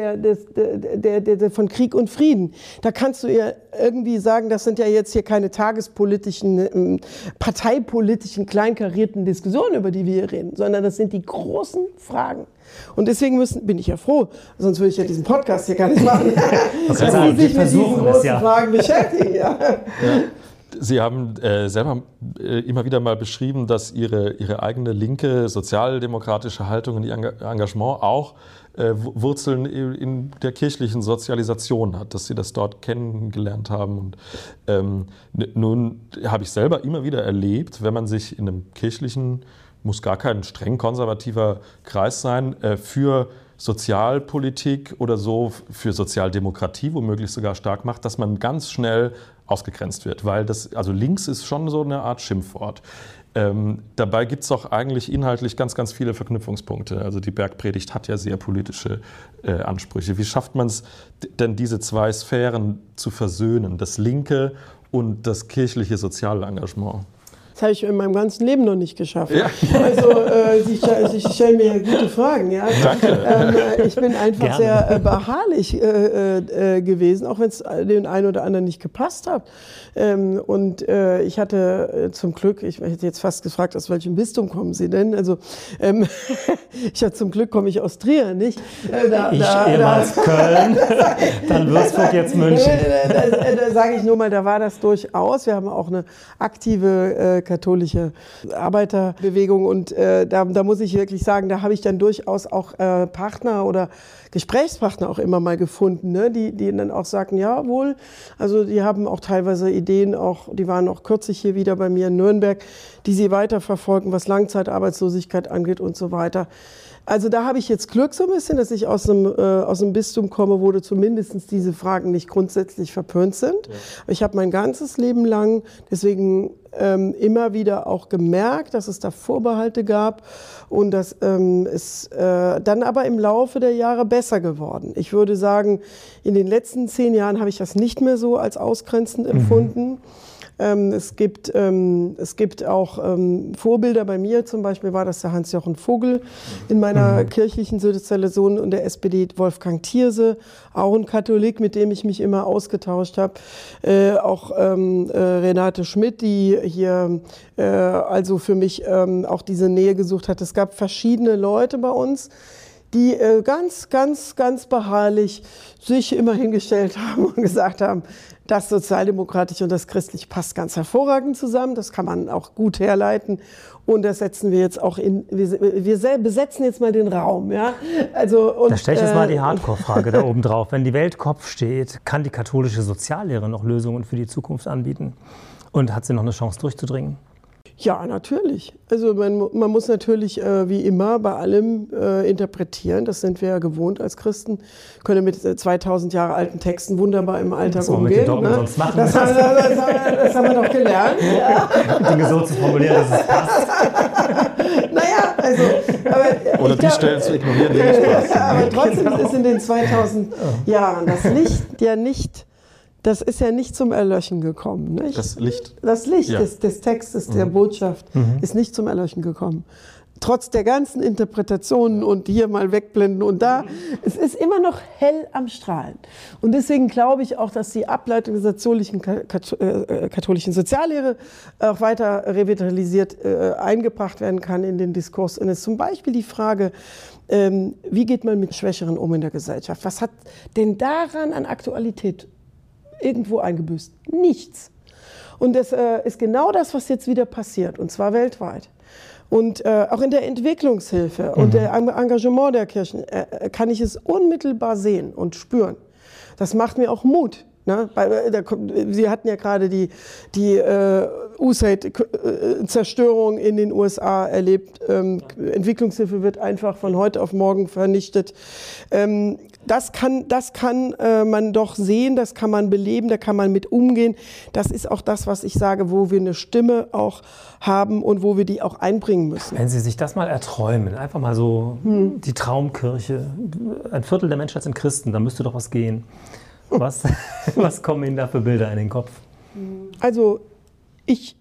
[SPEAKER 3] von Krieg und Frieden. Da kannst du ja irgendwie sagen, das sind ja jetzt hier keine tagespolitischen, parteipolitischen, kleinkarierten Diskussionen, über die wir hier reden, sondern das sind die großen Fragen. Und deswegen bin ich ja froh, sonst würde ich ja diesen Podcast hier gar nicht machen, dass Sie sich mit diesen großen Fragen beschäftigen. Ja.
[SPEAKER 1] Sie haben selber immer wieder mal beschrieben, dass Ihre eigene linke sozialdemokratische Haltung und Ihr Engagement auch Wurzeln in der kirchlichen Sozialisation hat, dass Sie das dort kennengelernt haben. Und nun habe ich selber immer wieder erlebt, wenn man sich in einem kirchlichen, muss gar kein streng konservativer Kreis sein, für Sozialpolitik oder so, für Sozialdemokratie womöglich sogar stark macht, dass man ganz schnell ausgegrenzt wird, weil also links ist schon so eine Art Schimpfwort. Dabei gibt es doch eigentlich inhaltlich ganz, ganz viele Verknüpfungspunkte. Also die Bergpredigt hat ja sehr politische Ansprüche. Wie schafft man es denn, diese zwei Sphären zu versöhnen, das linke und das kirchliche Sozialengagement?
[SPEAKER 3] Das habe ich in meinem ganzen Leben noch nicht geschafft. Ja. Also Sie stellen mir ja gute Fragen. Ja?
[SPEAKER 1] Danke.
[SPEAKER 3] Ich bin einfach sehr beharrlich gewesen, auch wenn es den einen oder anderen nicht gepasst hat. Und ich hatte zum Glück, ich hätte jetzt fast gefragt, aus welchem Bistum kommen Sie denn? Also ich hatte zum Glück, komme ich aus Trier, nicht?
[SPEAKER 2] Ehemals Köln, dann Würzburg, jetzt München.
[SPEAKER 3] Da sage ich nur mal, da war das durchaus. Wir haben auch eine aktive katholische Arbeiterbewegung und da muss ich wirklich sagen, da habe ich dann durchaus auch Partner oder Gesprächspartner auch immer mal gefunden, ne? die dann auch sagten, jawohl, also die haben auch teilweise Ideen, die waren auch kürzlich hier wieder bei mir in Nürnberg, die sie weiterverfolgen, was Langzeitarbeitslosigkeit angeht und so weiter. Also da habe ich jetzt Glück so ein bisschen, dass ich aus einem Bistum komme, wo zumindest diese Fragen nicht grundsätzlich verpönt sind. Ja. Ich habe mein ganzes Leben lang deswegen immer wieder auch gemerkt, dass es da Vorbehalte gab und dass es dann aber im Laufe der Jahre besser geworden. Ich würde sagen, in den letzten 10 Jahren habe ich das nicht mehr so als ausgrenzend empfunden. Es gibt auch Vorbilder. Bei mir zum Beispiel war das der Hans-Jochen Vogel in meiner kirchlichen Sozialisation und der SPD Wolfgang Thierse, auch ein Katholik, mit dem ich mich immer ausgetauscht habe. Auch Renate Schmidt, die hier also für mich auch diese Nähe gesucht hat. Es gab verschiedene Leute bei uns, die ganz, ganz, ganz beharrlich sich immer hingestellt haben und gesagt haben, das Sozialdemokratische und das Christliche passt ganz hervorragend zusammen. Das kann man auch gut herleiten. Und das setzen wir jetzt auch wir besetzen jetzt mal den Raum. Ja? Also,
[SPEAKER 2] da stelle ich jetzt mal die Hardcore-Frage da oben drauf. Wenn die Welt Kopf steht, kann die katholische Soziallehre noch Lösungen für die Zukunft anbieten? Und hat sie noch eine Chance durchzudringen?
[SPEAKER 3] Ja, natürlich. Also man muss natürlich wie immer bei allem interpretieren. Das sind wir ja gewohnt als Christen. Können mit 2000 Jahre alten Texten wunderbar im Alltag umgehen.
[SPEAKER 2] Sonst machen.
[SPEAKER 3] Das haben wir doch gelernt. Ja.
[SPEAKER 2] Dinge so zu formulieren, dass es passt.
[SPEAKER 3] Naja, also... Aber
[SPEAKER 1] oder die Stellen zu ignorieren, die nicht passen.
[SPEAKER 3] Aber trotzdem ist in den 2000 Jahren das Licht ja nicht... Das ist ja nicht zum Erlöschen gekommen. Nicht?
[SPEAKER 1] Das Licht
[SPEAKER 3] ja. des Textes, der Botschaft, ist nicht zum Erlöschen gekommen. Trotz der ganzen Interpretationen und hier mal wegblenden und da, es ist immer noch hell am Strahlen. Und deswegen glaube ich auch, dass die Ableitung der katholischen Soziallehre auch weiter revitalisiert eingebracht werden kann in den Diskurs. Und es ist zum Beispiel die Frage, wie geht man mit Schwächeren um in der Gesellschaft? Was hat denn daran an Aktualität irgendwo eingebüßt? Nichts. Und das ist genau das, was jetzt wieder passiert, und zwar weltweit. Und auch in der Entwicklungshilfe und der Engagement der Kirchen kann ich es unmittelbar sehen und spüren. Das macht mir auch Mut. Ne? Sie hatten ja gerade die USAID-Zerstörung in den USA erlebt. Entwicklungshilfe wird einfach von heute auf morgen vernichtet. das kann man doch sehen, das kann man beleben, da kann man mit umgehen. Das ist auch das, was ich sage, wo wir eine Stimme auch haben und wo wir die auch einbringen müssen.
[SPEAKER 2] Wenn Sie sich das mal erträumen, einfach mal so die Traumkirche, ein Viertel der Menschheit sind Christen, da müsste doch was gehen. Was kommen Ihnen da für Bilder in den Kopf?
[SPEAKER 3] Also ich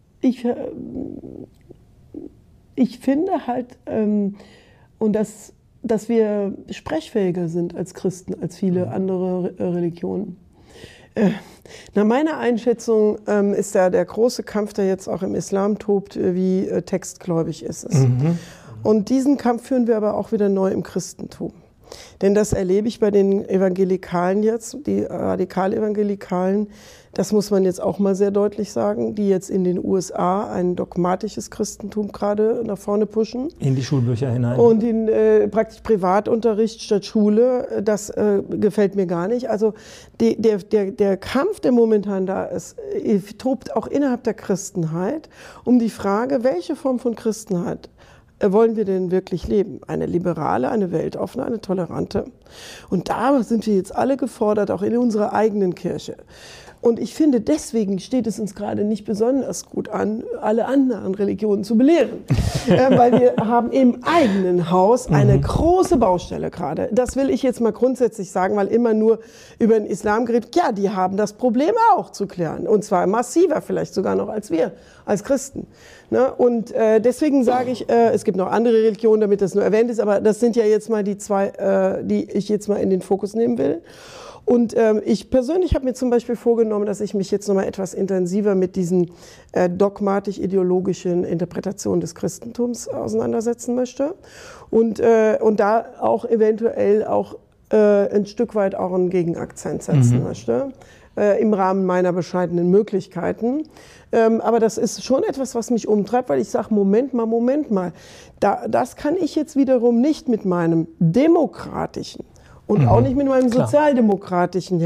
[SPEAKER 3] finde halt, und dass wir sprechfähiger sind als Christen, als viele andere Religionen. Nach meiner Einschätzung ist ja der große Kampf, der jetzt auch im Islam tobt, wie textgläubig ist es. Und diesen Kampf führen wir aber auch wieder neu im Christentum. Denn das erlebe ich bei den Evangelikalen jetzt, die Radikal-Evangelikalen, das muss man jetzt auch mal sehr deutlich sagen, die jetzt in den USA ein dogmatisches Christentum gerade nach vorne pushen.
[SPEAKER 2] In die Schulbücher hinein.
[SPEAKER 3] Und in praktisch Privatunterricht statt Schule, das gefällt mir gar nicht. Also der Kampf, der momentan da ist, tobt auch innerhalb der Christenheit um die Frage, welche Form von Christenheit wollen wir denn wirklich leben? Eine liberale, eine weltoffene, eine tolerante? Und da sind wir jetzt alle gefordert, auch in unserer eigenen Kirche. Und ich finde, deswegen steht es uns gerade nicht besonders gut an, alle anderen Religionen zu belehren. Weil wir haben im eigenen Haus eine große Baustelle gerade. Das will ich jetzt mal grundsätzlich sagen, weil immer nur über den Islam geredet. Ja, die haben das Problem auch zu klären. Und zwar massiver vielleicht sogar noch als wir, als Christen. Ne? Und deswegen sage ich, es gibt noch andere Religionen, damit das nur erwähnt ist, aber das sind ja jetzt mal die zwei, die ich jetzt mal in den Fokus nehmen will. Und ich persönlich habe mir zum Beispiel vorgenommen, dass ich mich jetzt noch mal etwas intensiver mit diesen dogmatisch-ideologischen Interpretationen des Christentums auseinandersetzen möchte und da auch eventuell auch ein Stück weit auch einen Gegenakzent setzen möchte, im Rahmen meiner bescheidenen Möglichkeiten. Aber das ist schon etwas, was mich umtreibt, weil ich sage, Moment mal, das kann ich jetzt wiederum nicht mit meinem demokratischen und auch nicht mit meinem sozialdemokratischen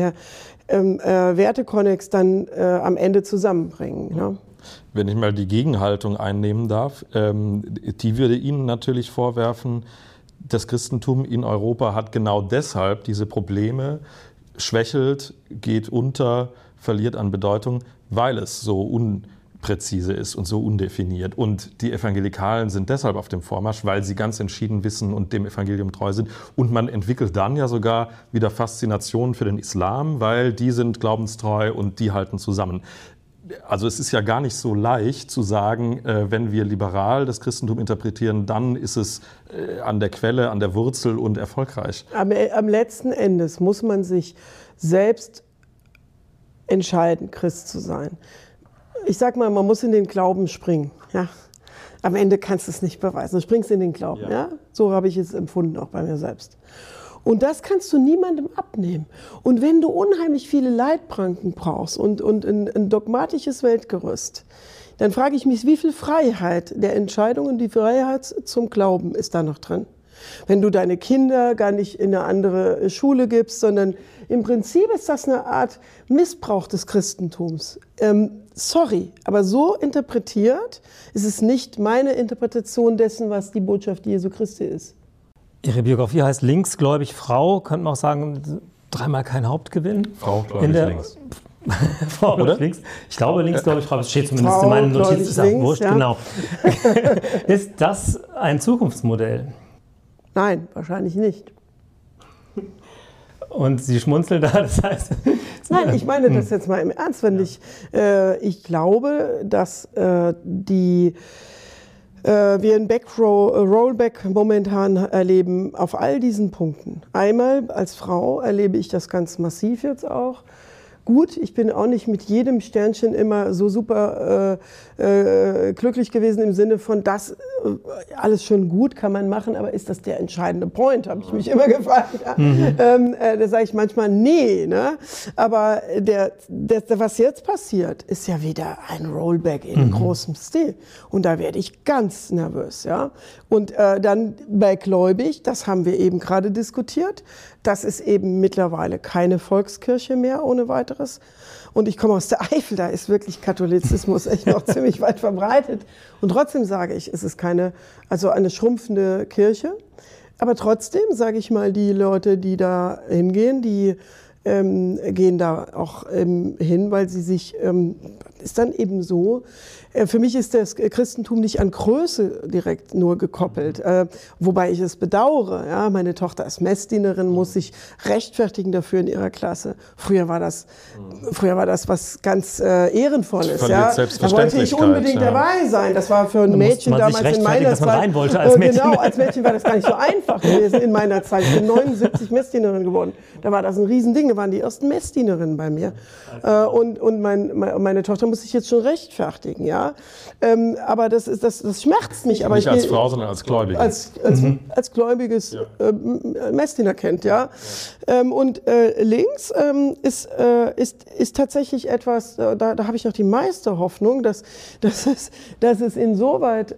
[SPEAKER 3] Wertekonnex dann am Ende zusammenbringen. Ne?
[SPEAKER 1] Wenn ich mal die Gegenhaltung einnehmen darf, die würde Ihnen natürlich vorwerfen, das Christentum in Europa hat genau deshalb diese Probleme, schwächelt, geht unter, verliert an Bedeutung, weil es so unpräzise ist und so undefiniert. Und die Evangelikalen sind deshalb auf dem Vormarsch, weil sie ganz entschieden wissen und dem Evangelium treu sind. Und man entwickelt dann ja sogar wieder Faszinationen für den Islam, weil die sind glaubenstreu und die halten zusammen. Also es ist ja gar nicht so leicht zu sagen, wenn wir liberal das Christentum interpretieren, dann ist es an der Quelle, an der Wurzel und erfolgreich.
[SPEAKER 3] Am letzten Endes muss man sich selbst entscheiden, Christ zu sein. Ich sag mal, man muss in den Glauben springen. Ja? Am Ende kannst du es nicht beweisen. Du springst in den Glauben. Ja? So habe ich es empfunden, auch bei mir selbst. Und das kannst du niemandem abnehmen. Und wenn du unheimlich viele Leitplanken brauchst und ein dogmatisches Weltgerüst, dann frage ich mich, wie viel Freiheit der Entscheidung und die Freiheit zum Glauben ist da noch drin? Wenn du deine Kinder gar nicht in eine andere Schule gibst, sondern im Prinzip ist das eine Art Missbrauch des Christentums. Sorry, aber so interpretiert ist es nicht meine Interpretation dessen, was die Botschaft Jesu Christi ist.
[SPEAKER 2] Ihre Biografie heißt Linksgläubig Frau, könnte man auch sagen, dreimal kein Hauptgewinn.
[SPEAKER 1] Frau gläubig links.
[SPEAKER 2] Frau oder? Links. Ich glaube, linksgläubig Frau, das steht zumindest Frau, in meinen Notizen, ist auch wurscht, ja. Genau. Ist das ein Zukunftsmodell?
[SPEAKER 3] Nein, wahrscheinlich nicht.
[SPEAKER 2] Und Sie schmunzeln da, das heißt...
[SPEAKER 3] Nein, ich meine das jetzt mal im Ernst, wenn ich glaube, dass wir ein Rollback momentan erleben auf all diesen Punkten. Einmal als Frau erlebe ich das ganz massiv jetzt auch. Gut, ich bin auch nicht mit jedem Sternchen immer so super glücklich gewesen im Sinne von, das alles schon gut kann man machen, aber ist das der entscheidende Point, habe ich mich immer gefragt. Ja. Da sage ich manchmal, nee. Ne? Aber was jetzt passiert, ist ja wieder ein Rollback in großem Stil. Und da werde ich ganz nervös. Ja? Und dann bei Gläubig, das haben wir eben gerade diskutiert, das ist eben mittlerweile keine Volkskirche mehr ohne weiteres. Und ich komme aus der Eifel, da ist wirklich Katholizismus echt noch ziemlich weit verbreitet. Und trotzdem sage ich, es ist eine schrumpfende Kirche. Aber trotzdem, sage ich mal, die Leute, die da hingehen, die gehen da auch hin, weil sie sich, ist dann eben so, für mich ist das Christentum nicht an Größe direkt nur gekoppelt, wobei ich es bedauere. Ja, meine Tochter ist Messdienerin, muss sich rechtfertigen dafür in ihrer Klasse. Früher war das was ganz Ehrenvolles. Ja. Da wollte ich unbedingt dabei sein. Das war für ein Mädchen damals in meiner Zeit.
[SPEAKER 2] Rein wollte als Mädchen.
[SPEAKER 3] Genau, als Mädchen war das gar nicht so einfach gewesen in meiner Zeit. Ich bin 79 Messdienerin geworden. Da war das ein Riesending. Da waren die ersten Messdienerinnen bei mir. Und meine Tochter muss sich jetzt schon rechtfertigen. Ja. Aber das schmerzt mich. Aber
[SPEAKER 1] nicht als Frau, sondern als Gläubige.
[SPEAKER 3] Als gläubiges Messdienerkind, ja. Und links ist tatsächlich etwas, da habe ich noch die meiste Hoffnung, dass es insoweit,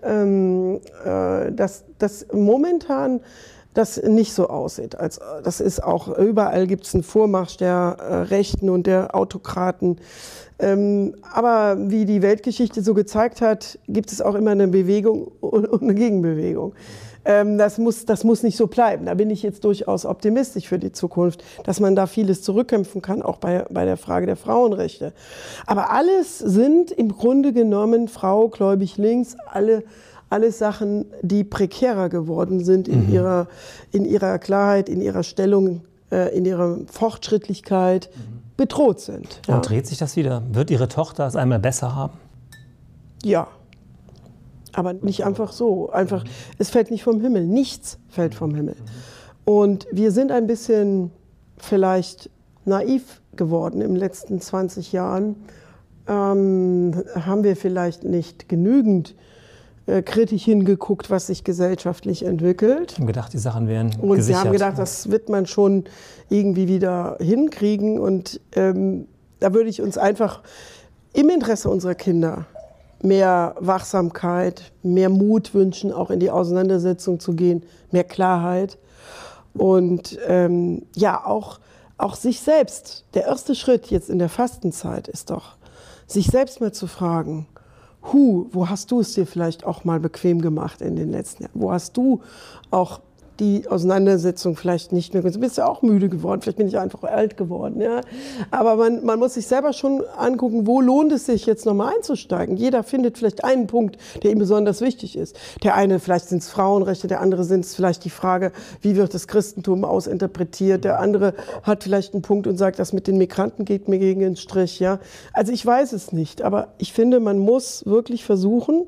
[SPEAKER 3] dass momentan das nicht so aussieht. Das ist auch, überall gibt es einen Vormarsch der Rechten und der Autokraten. Aber wie die Weltgeschichte so gezeigt hat, gibt es auch immer eine Bewegung und eine Gegenbewegung. Das muss nicht so bleiben. Da bin ich jetzt durchaus optimistisch für die Zukunft, dass man da vieles zurückkämpfen kann, auch bei der Frage der Frauenrechte. Aber alles sind im Grunde genommen, Frau, gläubig links, alles Sachen, die prekärer geworden sind in ihrer Klarheit, in ihrer Stellung, in ihrer Fortschrittlichkeit, bedroht sind.
[SPEAKER 2] Ja. Und dreht sich das wieder? Wird Ihre Tochter es einmal besser haben?
[SPEAKER 3] Ja, aber nicht einfach so. Es fällt nicht vom Himmel. Nichts fällt vom Himmel. Und wir sind ein bisschen vielleicht naiv geworden in den letzten 20 Jahren. Haben wir vielleicht nicht genügend kritisch hingeguckt, was sich gesellschaftlich entwickelt.
[SPEAKER 2] Und gedacht, die Sachen wären gesichert.
[SPEAKER 3] Und sie haben gedacht, das wird man schon irgendwie wieder hinkriegen. Und da würde ich uns einfach im Interesse unserer Kinder mehr Wachsamkeit, mehr Mut wünschen, auch in die Auseinandersetzung zu gehen, mehr Klarheit. Und auch sich selbst. Der erste Schritt jetzt in der Fastenzeit ist doch, sich selbst mal zu fragen, wo hast du es dir vielleicht auch mal bequem gemacht in den letzten Jahren? Wo hast du auch die Auseinandersetzung vielleicht nicht mehr, du bist ja auch müde geworden, vielleicht bin ich einfach alt geworden, ja. Aber man muss sich selber schon angucken, wo lohnt es sich jetzt nochmal einzusteigen. Jeder findet vielleicht einen Punkt, der ihm besonders wichtig ist. Der eine, vielleicht sind es Frauenrechte, der andere sind es vielleicht die Frage, wie wird das Christentum ausinterpretiert, der andere hat vielleicht einen Punkt und sagt, das mit den Migranten geht mir gegen den Strich, ja. Also ich weiß es nicht, aber ich finde, man muss wirklich versuchen,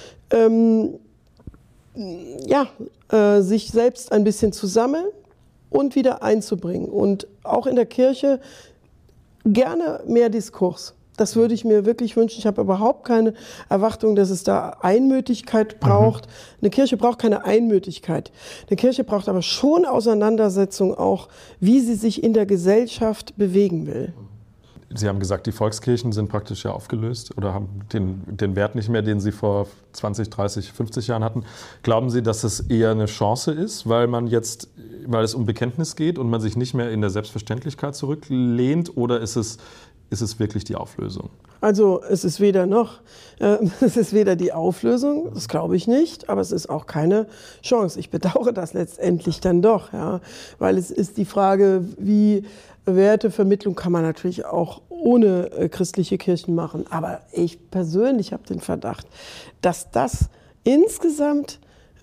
[SPEAKER 3] sich selbst ein bisschen zu sammeln und wieder einzubringen. Und auch in der Kirche gerne mehr Diskurs. Das würde ich mir wirklich wünschen. Ich habe überhaupt keine Erwartung, dass es da Einmütigkeit braucht. Eine Kirche braucht keine Einmütigkeit. Eine Kirche braucht aber schon Auseinandersetzung auch, wie sie sich in der Gesellschaft bewegen will.
[SPEAKER 1] Sie haben gesagt, die Volkskirchen sind praktisch ja aufgelöst oder haben den Wert nicht mehr, den sie vor 20, 30, 50 Jahren hatten. Glauben Sie, dass es eher eine Chance ist, weil es um Bekenntnis geht und man sich nicht mehr in der Selbstverständlichkeit zurücklehnt, oder ist es wirklich die Auflösung?
[SPEAKER 3] Also es ist weder noch. Es ist weder die Auflösung, das glaube ich nicht, aber es ist auch keine Chance. Ich bedauere das letztendlich dann doch, ja, weil es ist die Frage, wie Wertevermittlung kann man natürlich auch ohne christliche Kirchen machen. Aber ich persönlich habe den Verdacht, dass das insgesamt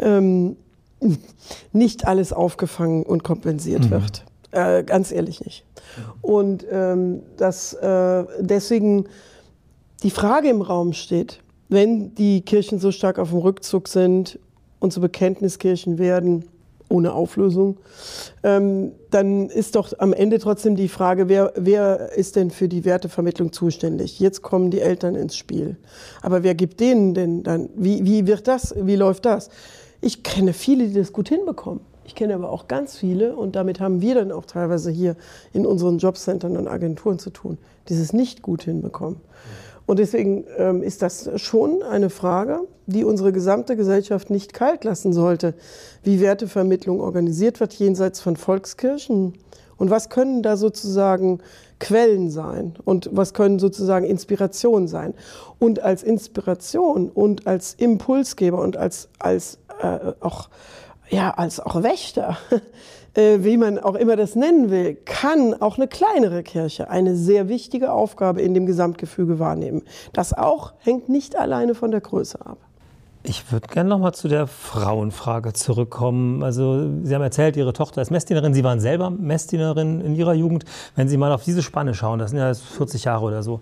[SPEAKER 3] nicht alles aufgefangen und kompensiert wird. Ganz ehrlich nicht. Und dass deswegen die Frage im Raum steht, wenn die Kirchen so stark auf dem Rückzug sind und zu Bekenntniskirchen werden, ohne Auflösung, dann ist doch am Ende trotzdem die Frage, wer ist denn für die Wertevermittlung zuständig? Jetzt kommen die Eltern ins Spiel. Aber wer gibt denen denn dann? Wie läuft das? Ich kenne viele, die das gut hinbekommen. Ich kenne aber auch ganz viele, und damit haben wir dann auch teilweise hier in unseren Jobcentern und Agenturen zu tun, die es nicht gut hinbekommen. Und deswegen ist das schon eine Frage, die unsere gesamte Gesellschaft nicht kalt lassen sollte, wie Wertevermittlung organisiert wird jenseits von Volkskirchen. Und was können da sozusagen Quellen sein und was können sozusagen Inspirationen sein. Und als Inspiration und als Impulsgeber und als auch ja, als auch Wächter, wie man auch immer das nennen will, kann auch eine kleinere Kirche eine sehr wichtige Aufgabe in dem Gesamtgefüge wahrnehmen. Das auch hängt nicht alleine von der Größe ab.
[SPEAKER 2] Ich würde gerne noch mal zu der Frauenfrage zurückkommen. Also Sie haben erzählt, Ihre Tochter ist Messdienerin. Sie waren selber Messdienerin in Ihrer Jugend. Wenn Sie mal auf diese Spanne schauen, das sind ja jetzt 40 Jahre oder so,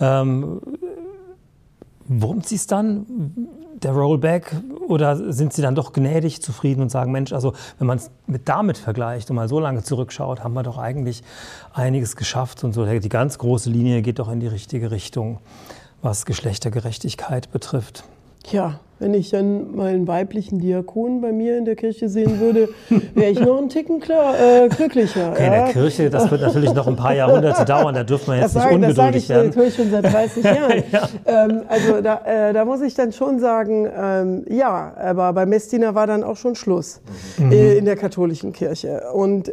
[SPEAKER 2] wurmt Sie es dann, der Rollback, oder sind Sie dann doch gnädig zufrieden und sagen, Mensch, also wenn man es damit vergleicht und mal so lange zurückschaut, haben wir doch eigentlich einiges geschafft und so. Die ganz große Linie geht doch in die richtige Richtung, was Geschlechtergerechtigkeit betrifft.
[SPEAKER 3] Ja, wenn ich dann mal einen weiblichen Diakon bei mir in der Kirche sehen würde, wäre ich noch einen Ticken glücklicher.
[SPEAKER 2] Okay, in der Kirche, das wird natürlich noch ein paar Jahrhunderte dauern, da dürfen wir jetzt nicht ungeduldig werden.
[SPEAKER 3] Das sage ich natürlich schon seit 30 Jahren. Ja. Also da muss ich dann schon sagen, ja, aber bei Messdiener war dann auch schon Schluss in der katholischen Kirche. Und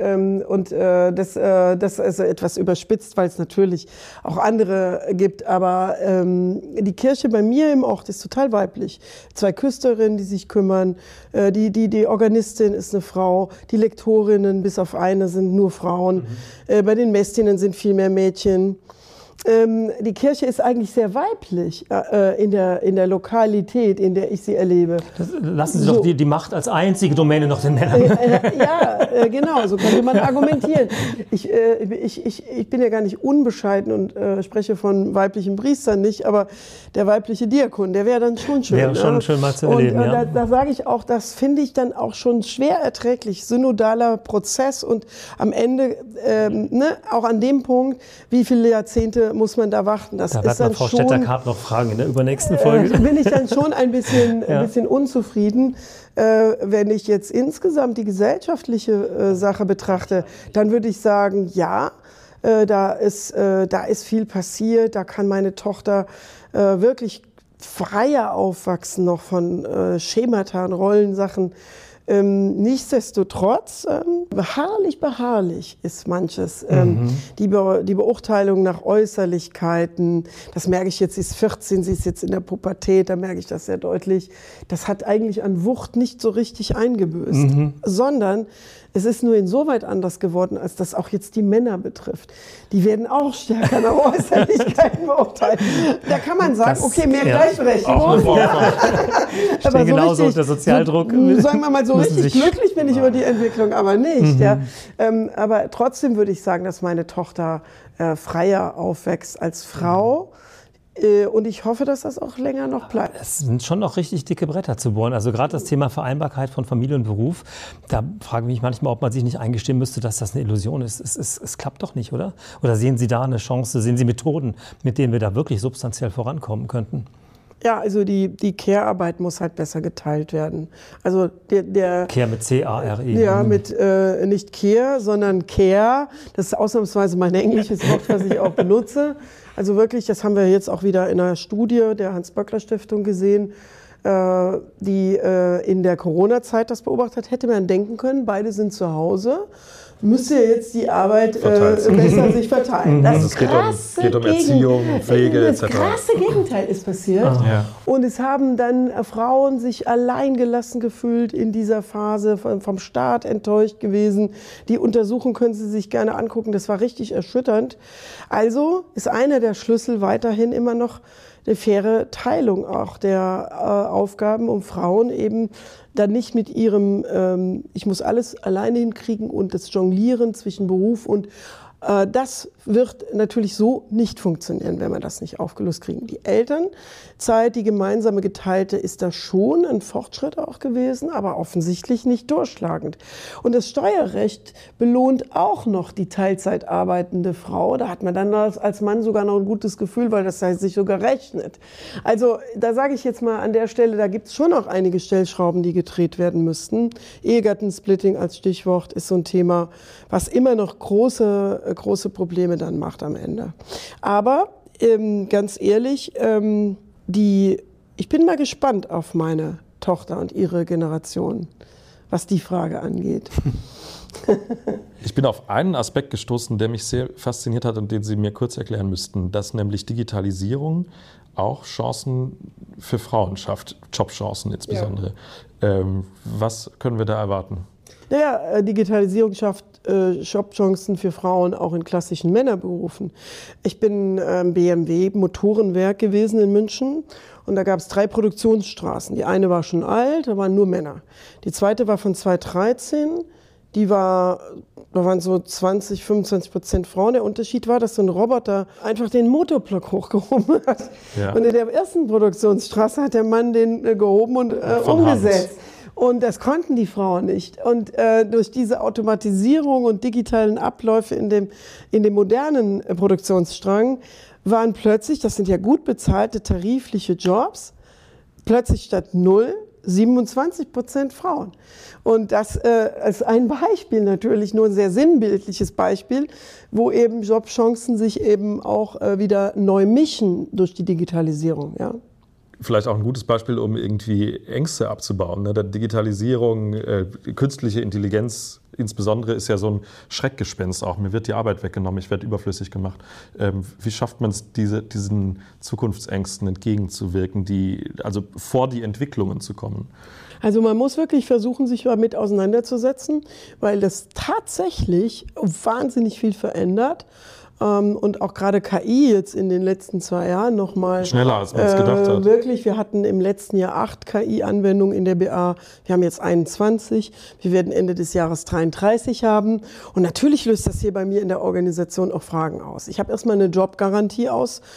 [SPEAKER 3] das ist etwas überspitzt, weil es natürlich auch andere gibt, aber die Kirche bei mir im Ort ist total weiblich. 2 Küsterinnen, die sich kümmern, die Organistin ist eine Frau, die Lektorinnen bis auf eine sind nur Frauen, bei den Messdienern sind viel mehr Mädchen. Die Kirche ist eigentlich sehr weiblich in der Lokalität, in der ich sie erlebe.
[SPEAKER 2] Lassen Sie doch die Macht als einzige Domäne noch den Männern.
[SPEAKER 3] Ja, genau, so könnte man argumentieren. Ich bin ja gar nicht unbescheiden und spreche von weiblichen Priestern nicht, aber der weibliche Diakon, der wäre dann schon schön.
[SPEAKER 2] Wäre schon schön mal zu erleben, ja.
[SPEAKER 3] Da sage ich auch, das finde ich dann auch schon schwer erträglich, synodaler Prozess und am Ende, auch an dem Punkt, wie viele Jahrzehnte muss man da warten. Das
[SPEAKER 2] da bleibt
[SPEAKER 3] ist dann
[SPEAKER 2] Frau
[SPEAKER 3] schon,
[SPEAKER 2] Stetter-Karp noch fragen in der übernächsten Folge.
[SPEAKER 3] Bin ich dann schon ein bisschen unzufrieden. Wenn ich jetzt insgesamt die gesellschaftliche Sache betrachte, dann würde ich sagen, ja, da ist viel passiert, da kann meine Tochter wirklich freier aufwachsen noch von Schemata und Rollensachen. Nichtsdestotrotz, beharrlich ist manches. Die Beurteilung nach Äußerlichkeiten, das merke ich jetzt, sie ist 14, sie ist jetzt in der Pubertät, da merke ich das sehr deutlich. Das hat eigentlich an Wucht nicht so richtig eingebüßt, sondern es ist nur insoweit anders geworden, als das auch jetzt die Männer betrifft. Die werden auch stärker nach Äußerlichkeiten beurteilt. Da kann man sagen, okay, mehr Gleichberechtigung. Ja.
[SPEAKER 2] Aber so genauso richtig, der Sozialdruck.
[SPEAKER 3] Sagen wir mal, so richtig glücklich bin ich über die Entwicklung, aber nicht. Ja. Aber trotzdem würde ich sagen, dass meine Tochter freier aufwächst als Frau. Und ich hoffe, dass das auch länger noch bleibt.
[SPEAKER 2] Es sind schon noch richtig dicke Bretter zu bohren. Also gerade das Thema Vereinbarkeit von Familie und Beruf, da frage ich mich manchmal, ob man sich nicht eingestehen müsste, dass das eine Illusion ist. Es klappt doch nicht, oder? Oder sehen Sie da eine Chance, sehen Sie Methoden, mit denen wir da wirklich substanziell vorankommen könnten?
[SPEAKER 3] Ja, also die Care-Arbeit muss halt besser geteilt werden. Also der
[SPEAKER 2] Care mit C-A-R-E.
[SPEAKER 3] Ja, mit nicht Care, sondern Care. Das ist ausnahmsweise mein englisches Wort, was ich auch benutze. Also wirklich, das haben wir jetzt auch wieder in einer Studie der Hans-Böckler-Stiftung gesehen, die in der Corona-Zeit das beobachtet hat. Hätte man denken können, beide sind zu Hause. Müsste jetzt die Arbeit besser sich verteilen.
[SPEAKER 1] Also es geht um Erziehung, Pflege etc.
[SPEAKER 3] Das krasse Gegenteil ist passiert. Ja. Und es haben dann Frauen sich alleingelassen gefühlt in dieser Phase, vom Staat enttäuscht gewesen. Die Untersuchung können Sie sich gerne angucken, das war richtig erschütternd. Also ist einer der Schlüssel weiterhin immer noch eine faire Teilung auch der Aufgaben, um Frauen eben dann nicht mit ihrem, ich muss alles alleine hinkriegen und das Jonglieren zwischen Beruf und das wird natürlich so nicht funktionieren, wenn wir das nicht aufgelöst kriegen. Die Elternzeit, die gemeinsame geteilte, ist da schon ein Fortschritt auch gewesen, aber offensichtlich nicht durchschlagend. Und das Steuerrecht belohnt auch noch die Teilzeit arbeitende Frau. Da hat man dann als Mann sogar noch ein gutes Gefühl, weil das sich sogar rechnet. Also da sage ich jetzt mal an der Stelle, da gibt es schon noch einige Stellschrauben, die gedreht werden müssten. Ehegattensplitting als Stichwort ist so ein Thema, was immer noch große Probleme dann macht am Ende. Aber ganz ehrlich, ich bin mal gespannt auf meine Tochter und ihre Generation, was die Frage angeht.
[SPEAKER 1] Ich bin auf einen Aspekt gestoßen, der mich sehr fasziniert hat und den Sie mir kurz erklären müssten, dass nämlich Digitalisierung auch Chancen für Frauen schafft, Jobchancen insbesondere. Ja. Was können wir da erwarten?
[SPEAKER 3] Naja, Digitalisierung schafft Jobchancen für Frauen auch in klassischen Männerberufen. Ich bin BMW Motorenwerk gewesen in München und da gab es 3 Produktionsstraßen. Die eine war schon alt, da waren nur Männer. Die zweite war von 2013, da waren so 20-25% Frauen. Der Unterschied war, dass so ein Roboter einfach den Motorblock hochgehoben hat. Ja. Und in der ersten Produktionsstraße hat der Mann den gehoben und umgesetzt. Hand. Und das konnten die Frauen nicht. Und durch diese Automatisierung und digitalen Abläufe in dem modernen Produktionsstrang waren plötzlich, das sind ja gut bezahlte tarifliche Jobs, plötzlich statt 0 27% Frauen. Und das ist ein Beispiel natürlich, nur ein sehr sinnbildliches Beispiel, wo eben Jobchancen sich eben auch wieder neu mischen durch die Digitalisierung. Ja.
[SPEAKER 1] Vielleicht auch ein gutes Beispiel, um irgendwie Ängste abzubauen. Der Digitalisierung, künstliche Intelligenz insbesondere ist ja so ein Schreckgespenst auch. Mir wird die Arbeit weggenommen, ich werde überflüssig gemacht. Wie schafft man es, diesen Zukunftsängsten entgegenzuwirken, also vor die Entwicklungen zu kommen?
[SPEAKER 3] Also man muss wirklich versuchen, sich damit auseinanderzusetzen, weil das tatsächlich wahnsinnig viel verändert. Und auch gerade KI jetzt in den letzten 2 Jahren nochmal.
[SPEAKER 1] Schneller, als man es gedacht hat.
[SPEAKER 3] Wirklich, wir hatten im letzten Jahr 8 KI-Anwendungen in der BA. Wir haben jetzt 21. Wir werden Ende des Jahres 33 haben. Und natürlich löst das hier bei mir in der Organisation auch Fragen aus. Ich habe erstmal eine Jobgarantie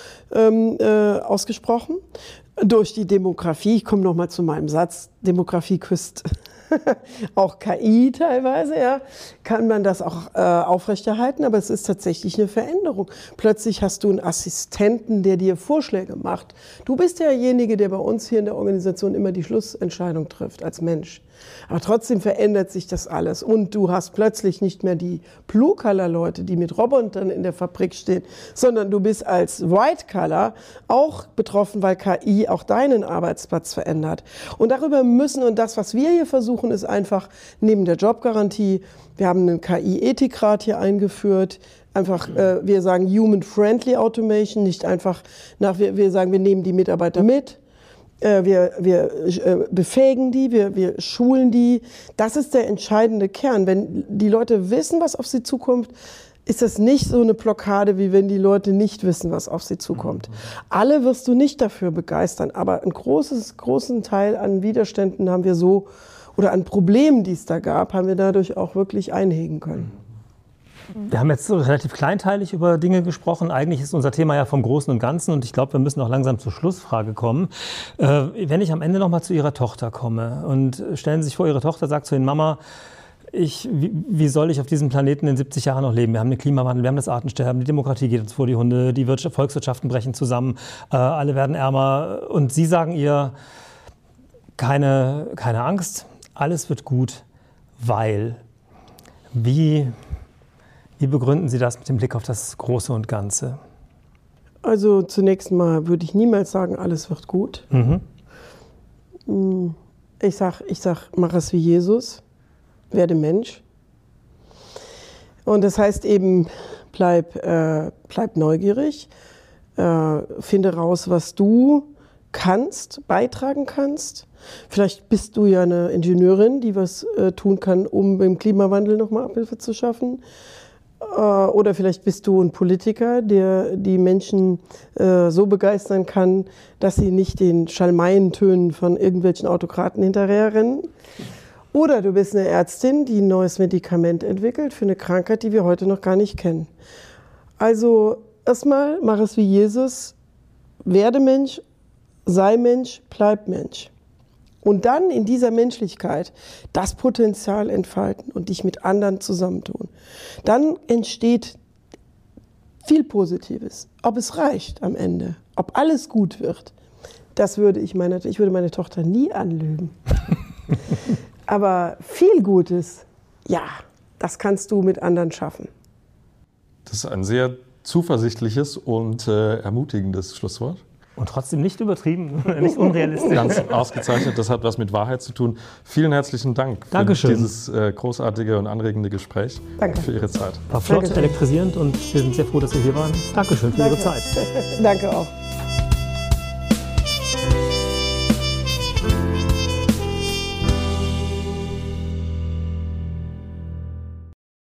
[SPEAKER 3] ausgesprochen. Durch die Demografie, ich komme nochmal zu meinem Satz, Demografie küsst auch KI teilweise, ja, kann man das auch aufrechterhalten, aber es ist tatsächlich eine Veränderung. Plötzlich hast du einen Assistenten, der dir Vorschläge macht. Du bist derjenige, der bei uns hier in der Organisation immer die Schlussentscheidung trifft als Mensch. Aber trotzdem verändert sich das alles und du hast plötzlich nicht mehr die Blue-Color-Leute, die mit Robotern in der Fabrik stehen, sondern du bist als White-Color auch betroffen, weil KI auch deinen Arbeitsplatz verändert. Und darüber und das, was wir hier versuchen, ist einfach neben der Jobgarantie, wir haben einen KI-Ethikrat hier eingeführt, einfach, wir sagen Human-Friendly Automation, nicht einfach wir sagen, wir nehmen die Mitarbeiter mit. Wir befähigen die, wir schulen die. Das ist der entscheidende Kern. Wenn die Leute wissen, was auf sie zukommt, ist das nicht so eine Blockade, wie wenn die Leute nicht wissen, was auf sie zukommt. Alle wirst du nicht dafür begeistern, aber einen großen Teil an Widerständen haben wir so, oder an Problemen, die es da gab, haben wir dadurch auch wirklich einhegen können.
[SPEAKER 2] Wir haben jetzt so relativ kleinteilig über Dinge gesprochen. Eigentlich ist unser Thema ja vom Großen und Ganzen und ich glaube, wir müssen auch langsam zur Schlussfrage kommen. Wenn ich am Ende noch mal zu Ihrer Tochter komme und stellen Sie sich vor, Ihre Tochter sagt zu Ihnen, Mama, wie soll ich auf diesem Planeten in 70 Jahren noch leben? Wir haben den Klimawandel, wir haben das Artensterben, die Demokratie geht uns vor die Hunde, die Volkswirtschaften brechen zusammen, alle werden ärmer. Und Sie sagen ihr, keine Angst, alles wird gut, weil. Wie begründen Sie das mit dem Blick auf das Große und Ganze?
[SPEAKER 3] Also zunächst mal würde ich niemals sagen, alles wird gut. Ich sag, mach es wie Jesus, werde Mensch. Und das heißt eben, bleib neugierig, finde raus, was du kannst, beitragen kannst. Vielleicht bist du ja eine Ingenieurin, die was tun kann, um beim Klimawandel nochmal Abhilfe zu schaffen. Oder vielleicht bist du ein Politiker, der die Menschen so begeistern kann, dass sie nicht den Schalmeientönen von irgendwelchen Autokraten hinterherrennen. Oder du bist eine Ärztin, die ein neues Medikament entwickelt für eine Krankheit, die wir heute noch gar nicht kennen. Also erstmal mach es wie Jesus, werde Mensch, sei Mensch, bleib Mensch. Und dann in dieser Menschlichkeit das Potenzial entfalten und dich mit anderen zusammentun. Dann entsteht viel Positives. Ob es reicht am Ende, ob alles gut wird, ich würde meine Tochter nie anlügen. Aber viel Gutes, ja, das kannst du mit anderen schaffen.
[SPEAKER 1] Das ist ein sehr zuversichtliches und ermutigendes Schlusswort.
[SPEAKER 2] Und trotzdem nicht übertrieben, nicht unrealistisch.
[SPEAKER 1] Ganz ausgezeichnet, das hat was mit Wahrheit zu tun. Vielen herzlichen Dank
[SPEAKER 2] Dankeschön.
[SPEAKER 1] Für dieses großartige und anregende Gespräch.
[SPEAKER 3] Danke.
[SPEAKER 1] Für Ihre Zeit.
[SPEAKER 2] War flott,
[SPEAKER 3] Dankeschön.
[SPEAKER 2] elektrisierend und wir sind sehr froh, dass Sie hier waren. Dankeschön für Ihre Zeit.
[SPEAKER 3] Danke auch.